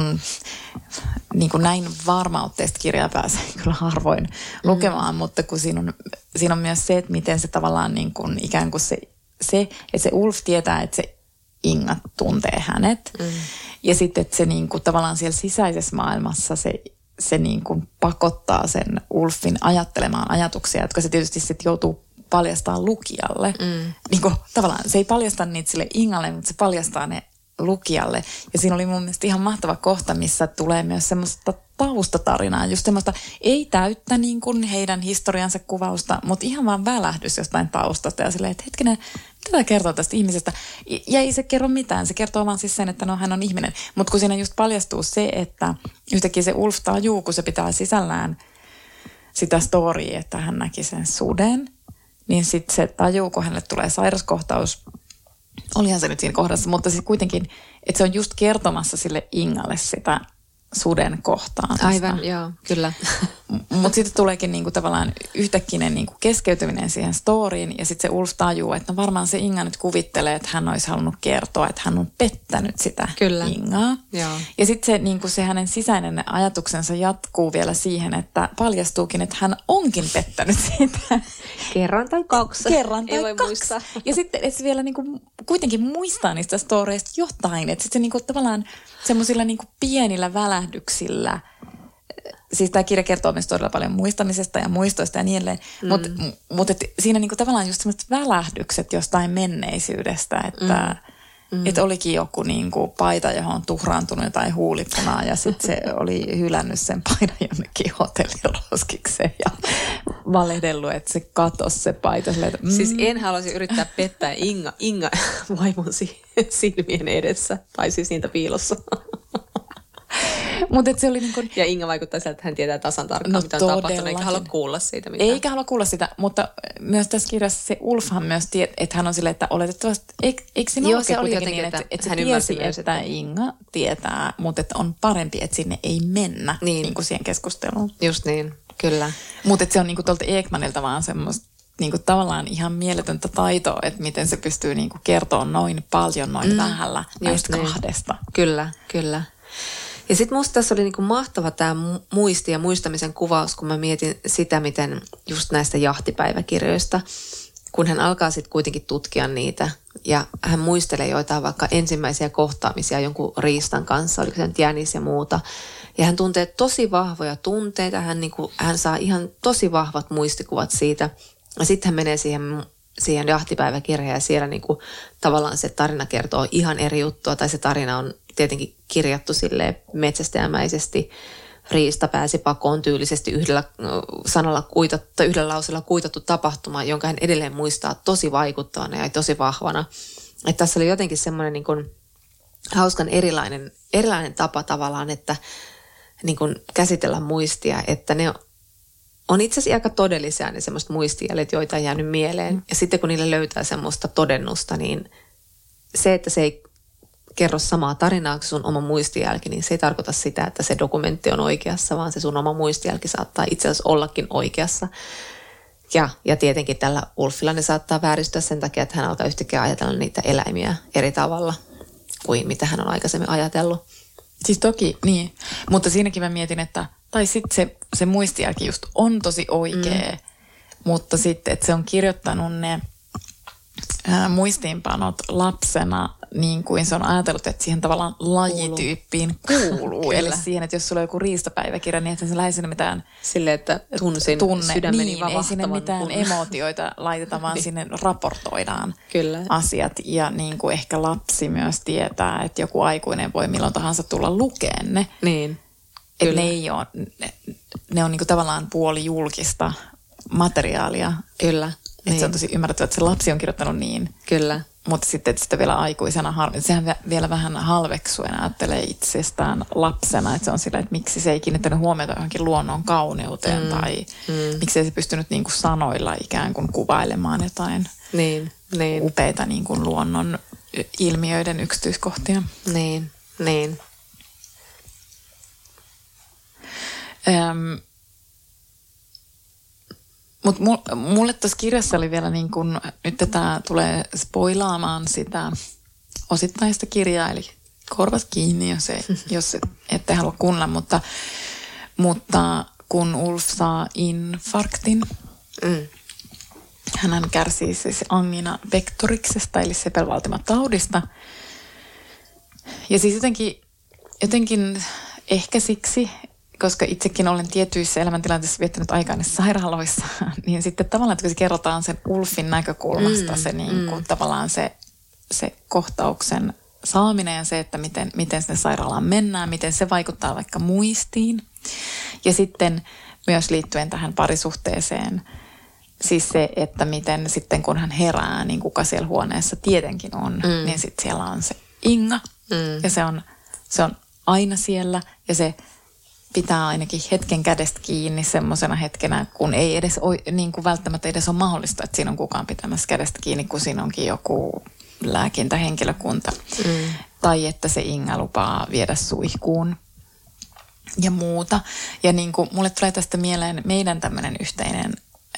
niinku näin varmautteista kirjaa pääsee kyllä harvoin lukemaan, mutta kun siinä on myös se, että miten se tavallaan niinku, ikään kuin se, että se Ulf tietää, että se Inga tuntee hänet. Ja sitten, että se niinku, tavallaan siellä sisäisessä maailmassa se niin kuin pakottaa sen Ulfin ajattelemaan ajatuksia, jotka se tietysti sitten joutuu paljastamaan lukijalle. Niin kuin, tavallaan se ei paljasta niitä sille Ingalle, mutta se paljastaa ne lukijalle. Ja siinä oli mun mielestä ihan mahtava kohta, missä tulee myös semmoista taustatarinaa, just semmoista ei täyttä niin kuin heidän historiansa kuvausta, mutta ihan vaan välähdys jostain taustasta ja silleen, että hetkinen, mitä tämä kertoo tästä ihmisestä? Ja ei se kerro mitään, se kertoo vaan siis sen, että no, hän on ihminen. Mutta kun siinä just paljastuu se, että yhtäkkiä se Ulf tajuu, kun se pitää sisällään sitä storya, että hän näki sen suden, niin sitten se tajuu, kun hänelle tulee sairaskohtaus, olihan se nyt siinä kohdassa, mutta siis kuitenkin, että se on just kertomassa sille Ingalle sitä suden kohtaamista. Aivan, joo, kyllä. Mutta sitten tuleekin niinku tavallaan yhtäkkinen niinku keskeytyminen siihen storyin ja sitten se Ulf tajuu, että no varmaan se Inga nyt kuvittelee, että hän olisi halunnut kertoa, että hän on pettänyt sitä kyllä. Ingaa. Joo. Ja sitten se, niinku se hänen sisäinen ajatuksensa jatkuu vielä siihen, että paljastuukin, että hän onkin pettänyt sitä. Kerran tai kaksi. Ei voi muistaa. Ja sitten että se vielä niinku kuitenkin muistaa niistä storeista jotain, että sitten se niinku tavallaan semmoisilla niinku pienillä välähdyksillä. Siis tämä kirja kertoo myös todella paljon muistamisesta ja muistoista ja niin edelleen. Mutta siinä niinku tavallaan just sellaiset välähdykset jostain menneisyydestä, että et olikin joku niinku paita, johon on tuhraantunut jotain huulipunaa ja sitten se oli hylännyt sen paidan jonnekin hotelliroskikseen ja valehdellut, että se katosi se paita. Siis en haluaisi yrittää pettää Inga vaimon silmien edessä tai siis niitä piilossa. Se oli niin kuin... Ja Inga vaikuttaa sieltä, että hän tietää tasan tarkkaan, mitä on tapahtunut, eikä halua kuulla siitä mitään. Eikä halua kuulla sitä, mutta myös tässä kirjassa se Ulfhan myös että hän on silleen, että oletettavasti, eikö se ole kuitenkin niin, että se tiesi, että Inga tietää, mutta että on parempi, että sinne ei mennä niin kuin siihen keskusteluun. Just niin, kyllä. Mutta se on niin kuin tuolta Ekmanilta vaan semmoista niin kuin tavallaan ihan mieletöntä taitoa, että miten se pystyy niin kuin kertoa noin paljon, noin vähällä näistä kahdesta. Kyllä, kyllä. Ja sitten musta tässä oli niinku mahtava tämä muisti ja muistamisen kuvaus, kun mä mietin sitä, miten just näistä jahtipäiväkirjoista, kun hän alkaa sitten kuitenkin tutkia niitä ja hän muistelee joitain vaikka ensimmäisiä kohtaamisia jonkun riistan kanssa, oliko se nyt jänis ja muuta. Ja hän tuntee tosi vahvoja tunteita, hän saa ihan tosi vahvat muistikuvat siitä ja sitten hän menee siihen jahtipäiväkirjaan ja siellä niinku tavallaan se tarina kertoo ihan eri juttua tai se tarina on tietenkin kirjattu silleen metsästäjämäisesti, riista pääsi pakoon tyylisesti yhdellä sanalla tai yhdellä lauseella kuitattu tapahtuma, jonka hän edelleen muistaa tosi vaikuttavana ja tosi vahvana. Että tässä oli jotenkin semmoinen niin kuin hauskan erilainen tapa tavallaan, että niin kuin käsitellä muistia, että ne on itse asiassa aika todellisia ne semmoiset muistijäljet, joita on jäänyt mieleen. Ja sitten kun niille löytää semmoista todennusta, niin se, että se ei kerro samaa tarinaa kuin sun oma muistijälki, niin se ei tarkoita sitä, että se dokumentti on oikeassa, vaan se sun oma muistijälki saattaa itse asiassa ollakin oikeassa. Ja tietenkin tällä Ulfilla ne saattaa vääristyä sen takia, että hän alkaa yhtäkkiä ajatella niitä eläimiä eri tavalla kuin mitä hän on aikaisemmin ajatellut. Siis toki, niin. Mutta siinäkin mä mietin, että tai sitten se muistijälki just on tosi oikea, mutta sitten, että se on kirjoittanut ne muistiinpanot lapsena niin kuin se on ajatellut, että siihen tavallaan lajityyppiin kuuluu. Eli siihen, että jos sulla on joku riistapäiväkirja, niin että se lähes sinne mitään silleen, että tunsin sydämeni niin, ei sinne mitään emootioita laiteta, vaan sinne raportoidaan asiat. Ja niin kuin ehkä lapsi myös tietää, että joku aikuinen voi milloin tahansa tulla lukeen ne. Niin. Että ne on niin kuin tavallaan puolijulkista materiaalia. Kyllä. Että se on tosi ymmärrettävä, että se lapsi on kirjoittanut niin. Kyllä. Mutta sitten, että sitä vielä aikuisena, sehän vielä vähän halveksuen ajattelee itsestään lapsena, että se on sillä, että miksi se ei kiinnittänyt huomiota johonkin luonnon kauneuteen tai miksi se pystynyt niin kuin sanoilla ikään kuin kuvailemaan jotain upeita niin kuin luonnon ilmiöiden yksityiskohtia. Niin. Mutta mulle tuossa kirjassa oli vielä niin kun, nyt tämä tulee spoilaamaan sitä osittaista kirjaa, eli korvat kiinni, jos ette halua kuunnella, mutta kun Ulf saa infarktin, hän kärsii siis angina pectoriksesta, eli sepelvaltimataudista. Ja siis jotenkin ehkä siksi, koska itsekin olen tietyissä elämäntilanteissa viettänyt aikaa näissä sairaaloissa, niin sitten tavallaan, että kun se kerrotaan sen Ulfin näkökulmasta, se niin kuin tavallaan se kohtauksen saaminen ja se, että miten sinne sairaalaan mennään, miten se vaikuttaa vaikka muistiin. Ja sitten myös liittyen tähän parisuhteeseen, siis se, että miten sitten kun hän herää, niin kuka siellä huoneessa tietenkin on, niin sitten siellä on se Inga ja se on aina siellä ja se pitää ainakin hetken kädestä kiinni semmoisena hetkenä, kun ei edes niin kuin välttämättä edes ole mahdollista, että siinä on kukaan pitämässä kädestä kiinni, kun siinä onkin joku lääkintähenkilökunta. Tai että se Inga lupaa viedä suihkuun ja muuta. Ja niin kuin mulle tulee tästä mieleen meidän tämmöinen yhteinen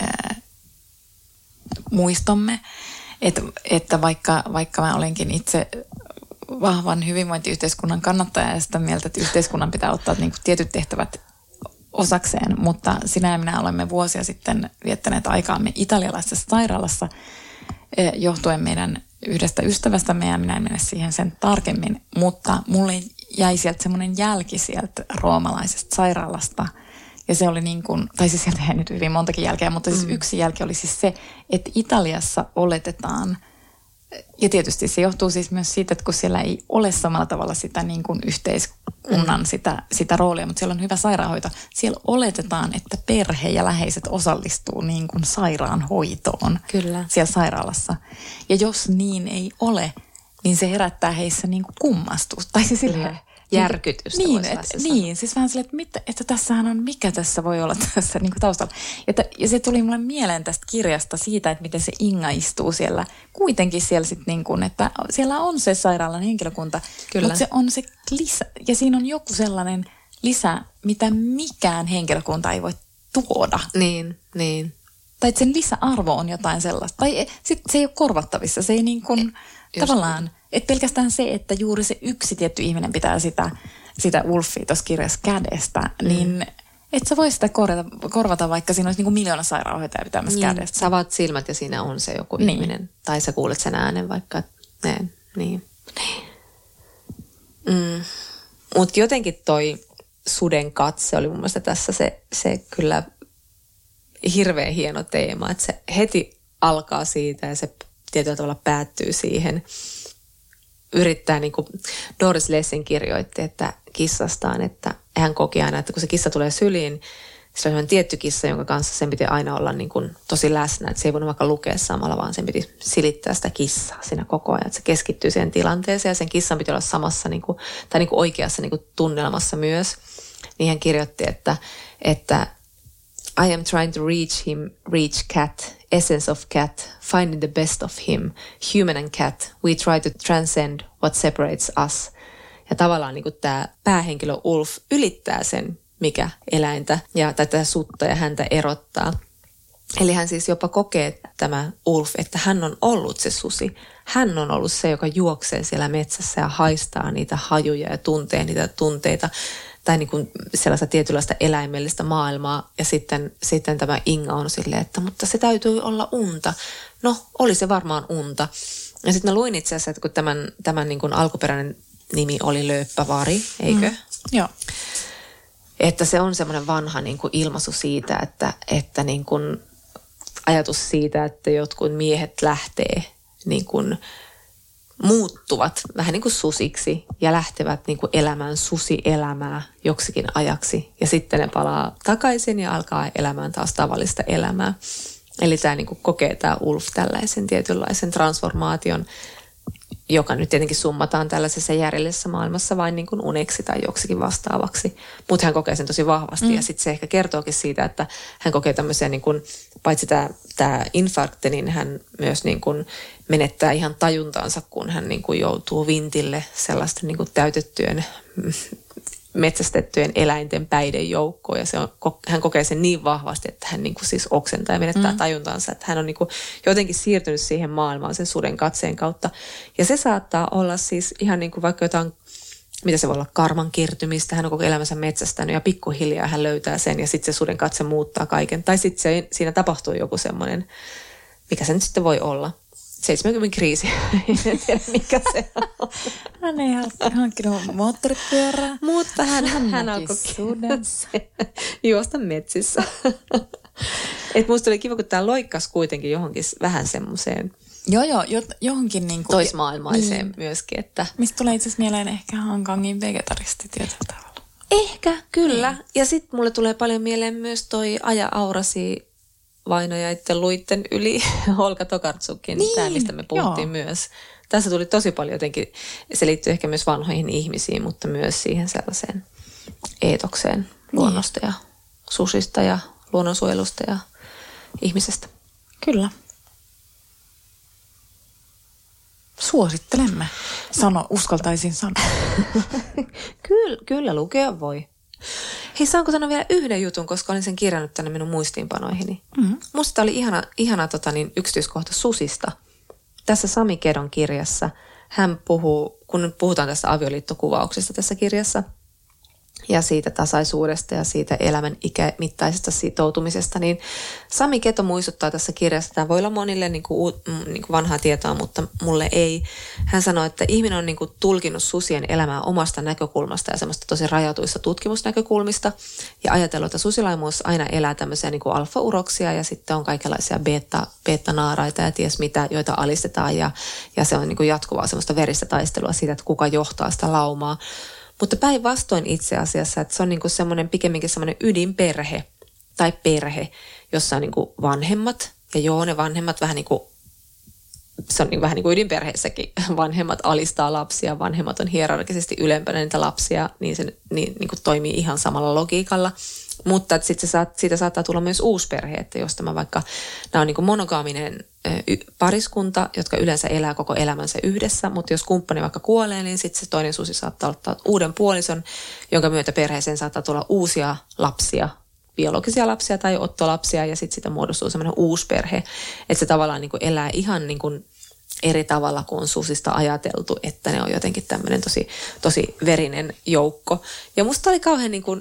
muistomme, että vaikka mä olenkin itse vahvan hyvinvointiyhteiskunnan kannattaja ja sitä mieltä, että yhteiskunnan pitää ottaa niin kuin tietyt tehtävät osakseen, mutta sinä ja minä olemme vuosia sitten viettäneet aikaamme italialaisessa sairaalassa johtuen meidän yhdestä ystävästämme ja minä en mene siihen sen tarkemmin, mutta mulle jäi sieltä semmoinen jälki sieltä roomalaisesta sairaalasta ja se oli niin kuin, tai siis sieltä jäi nyt hyvin montakin jälkeä, mutta siis yksi jälki oli siis se, että Italiassa oletetaan. Ja tietysti se johtuu siis myös siitä, että kun siellä ei ole samalla tavalla sitä niin kuin yhteiskunnan sitä roolia, mutta siellä on hyvä sairaanhoito. Siellä oletetaan, että perhe ja läheiset osallistuu niin kuin sairaanhoitoon siellä sairaalassa. Ja jos niin ei ole, niin se herättää heissä niin kuin kummastusta. Tai siis silleen, järkytystä. Niin, siis vähän silleen, että tässähän on, mikä tässä voi olla tässä niin kuin taustalla. Ja se tuli mulle mieleen tästä kirjasta siitä, että miten se Inga istuu siellä. Kuitenkin siellä sitten niin kuin, että siellä on se sairaalan henkilökunta, mutta se on se lisä. Ja siinä on joku sellainen lisä, mitä mikään henkilökunta ei voi tuoda. Niin. Tai että sen lisäarvo on jotain sellaista. Tai sitten se ei ole korvattavissa. Se ei niin kuin tavallaan. Että pelkästään se, että juuri se yksi tietty ihminen pitää sitä Ulfia tuossa kirjassa kädestä, niin et sä voi sitä korvata, vaikka siinä olisi niin kuin 1,000,000 sairaanhoitajaa pitämässä kädestä. Sä avaat silmät ja siinä on se joku ihminen. Tai sä kuulet sen äänen vaikka. Niin. Mutta jotenkin toi suden katse oli mun mielestä tässä se kyllä hirveän hieno teema. Että se heti alkaa siitä ja se tietyllä tavalla päättyy siihen. Yrittää, niin kuin Doris Lessing kirjoitti, että kissastaan, että hän koki aina, että kun se kissa tulee syliin, Se on tietty kissa, jonka kanssa sen piti aina olla niin kuin tosi läsnä. Että se ei voinut vaikka lukea samalla, vaan sen piti silittää sitä kissaa siinä koko ajan. Että se keskittyy siihen tilanteeseen ja sen kissan piti olla samassa niin kuin, tai niin kuin oikeassa niin kuin tunnelmassa myös. Niin hän kirjoitti, että I am trying to reach cat, essence of cat, finding the best of him, human and cat. We try to transcend what separates us. Ja tavallaan niin kuin tämä päähenkilö Ulf ylittää sen, mikä eläintä tai tätä sutta ja häntä erottaa. Eli hän siis jopa kokee tämä Ulf, että hän on ollut se susi. Hän on ollut se, joka juoksee siellä metsässä ja haistaa niitä hajuja ja tuntee niitä tunteita tai niin kuin sellaista tietynlaista eläimellistä maailmaa. Ja sitten tämä Inga on silleen, että mutta se täytyy olla unta. No, oli se varmaan unta. Ja sitten mä luin itse asiassa, että kun tämän niin kuin alkuperäinen nimi oli Lööppävari, eikö? Joo. Että se on semmoinen vanha niin kuin ilmaisu siitä, että niin kuin ajatus siitä, että jotkut miehet lähtee niin kuin muuttuvat vähän niin kuin susiksi ja lähtevät niin kuin elämään susielämää joksikin ajaksi. Ja sitten ne palaa takaisin ja alkaa elämään taas tavallista elämää. Eli tämä niin kuin kokee tämä Ulf tällaisen tietynlaisen transformaation, joka nyt tietenkin summataan tällaisessa järjellisessä maailmassa vain niin kuin uneksi tai joksikin vastaavaksi. Mutta hän kokee sen tosi vahvasti ja sitten se ehkä kertookin siitä, että hän kokee tämmöisiä, niin kuin, paitsi tämä infarkti, niin hän myös niin kuin menettää ihan tajuntaansa, kun hän niin kuin joutuu vintille sellaisten niin kuin täytettyjen metsästettyjen eläinten päiden joukkoon ja hän kokee sen niin vahvasti, että hän niin kuin siis oksentaa ja menettää tajuntansa, että hän on niin kuin jotenkin siirtynyt siihen maailmaan sen suden katseen kautta. Ja se saattaa olla siis ihan niin kuin vaikka jotain, mitä se voi olla, karman kertymistä, hän on koko elämänsä metsästänyt ja pikkuhiljaa hän löytää sen ja sitten se suden katse muuttaa kaiken. Tai sitten siinä tapahtuu joku semmoinen, mikä se nyt sitten voi olla. 70 kriisi, en tiedä mikä se on. Hän ei hankkinut moottoripyörää. Mutta hän alkoi juosta metsissä. Et musta oli kiva, kun tämä loikkasi kuitenkin johonkin vähän semmoiseen johonkin niin kuin toismaailmaiseen myöskin. Että mistä tulee itse asiassa mieleen ehkä Hankangin vegetaristi tietyllä tavalla. Ehkä, kyllä. Ja sitten mulle tulee paljon mieleen myös toi Aja Aurasi vainojaiden luitten yli Olga Tokarczukin, tämä mistä me puhuttiin myös. Tässä tuli tosi paljon jotenkin, se liittyy ehkä myös vanhoihin ihmisiin, mutta myös siihen sellaiseen eetokseen luonnosta ja susista ja luonnonsuojelusta ja ihmisestä. Kyllä. Suosittelemme. Uskaltaisin sanoa. Kyllä lukea voi. Hei, saanko sanoa vielä yhden jutun, koska olin sen kirjannut tänne minun muistiinpanoihini. Musta oli ihana yksityiskohta susista. Tässä Sami Kedon kirjassa hän puhuu, kun nyt puhutaan tästä avioliittokuvauksesta tässä kirjassa ja siitä tasaisuudesta ja siitä elämän ikämittaisesta sitoutumisesta, niin Sami Keto muistuttaa tässä kirjassa, tämä voi olla monille niin kuin vanhaa tietoa, mutta mulle ei. Hän sanoi, että ihminen on niin kuin tulkinut susien elämää omasta näkökulmasta ja semmoista tosi rajatuista tutkimusnäkökulmista ja ajatellut, että susilaimuus aina elää tämmöisiä niin kuin alfa-uroksia ja sitten on kaikenlaisia beta-naaraita ja ties mitä, joita alistetaan ja se on niin kuin jatkuvaa semmoista veristä taistelua siitä, että kuka johtaa sitä laumaa. Mutta päinvastoin itse asiassa, että se on niinku semmoinen pikemminkin semmoinen ydinperhe tai perhe, jossa on niinku vanhemmat. Ja ne vanhemmat vähän niin kuin, se on niinku vähän niin kuin ydinperheessäkin. Vanhemmat alistaa lapsia, vanhemmat on hierarkisesti ylempänä niitä lapsia, niin se niinku toimii ihan samalla logiikalla. Mutta sitten siitä saattaa tulla myös uusi perhe, että jos nämä on niinku monogaaminen pariskunta, jotka yleensä elää koko elämänsä yhdessä, mutta jos kumppani vaikka kuolee, niin sitten se toinen susi saattaa ottaa uuden puolison, jonka myötä perheeseen saattaa tulla uusia lapsia, biologisia lapsia tai ottolapsia, ja sitten siitä muodostuu semmoinen uusi perhe, että se tavallaan niinku elää ihan niinku eri tavalla kuin on susista ajateltu, että ne on jotenkin tämmöinen tosi verinen joukko. Ja musta oli kauhean niinku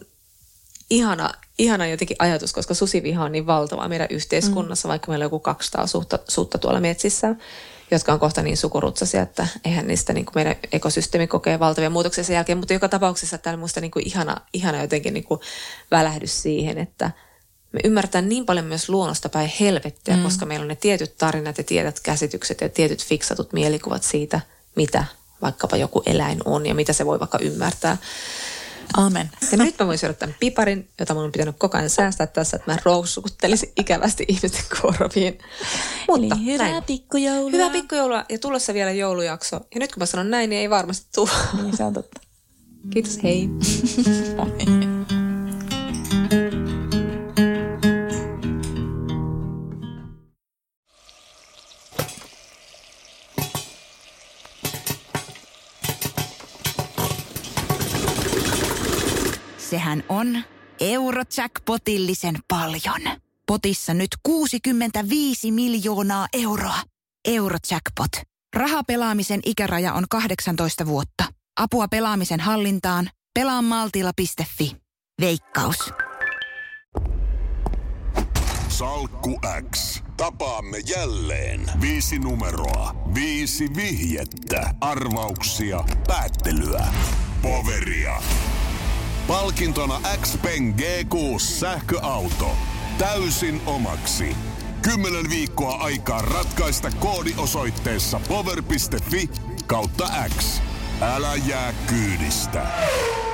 ihana jotenkin ajatus, koska susiviha on niin valtavaa meidän yhteiskunnassa, vaikka meillä on joku 200 sutta tuolla metsissä, jotka on kohta niin sukurutsaisia, että eihän niistä niin kuin meidän ekosysteemi kokee valtavia muutoksia sen jälkeen, mutta joka tapauksessa täällä musta niin kuin ihana jotenkin niin kuin välähdys siihen, että me ymmärretään niin paljon myös luonnosta päin helvettiä, koska meillä on ne tietyt tarinat ja tietyt käsitykset ja tietyt fiksatut mielikuvat siitä, mitä vaikkapa joku eläin on ja mitä se voi vaikka ymmärtää. Amen. Ja nyt mä voin syödä tämän piparin, jota mun on pitänyt koko ajan säästää tässä, että mä roussukuttelisin ikävästi ihmisten korviin. Mutta eli hyvää pikkujoulua. Hyvää pikkujoulua ja tulossa vielä joulujakso. Ja nyt kun mä sanon näin, niin ei varmasti tule. Niin se on totta. Kiitos, hei. Sehän on Eurojackpotillisen paljon. Potissa nyt 65 miljoonaa euroa. Eurojackpot. Rahapelaamisen ikäraja on 18 vuotta. Apua pelaamisen hallintaan. Pelaamaltilla.fi. Veikkaus. Salkku X. Tapaamme jälleen. 5 numeroa. 5 vihjettä. Arvauksia. Päättelyä. Poveria. Palkintona Xpeng G6 sähköauto. Täysin omaksi. 10 viikkoa aikaa ratkaista koodi osoitteessa power.fi/X. Älä jää kyydistä.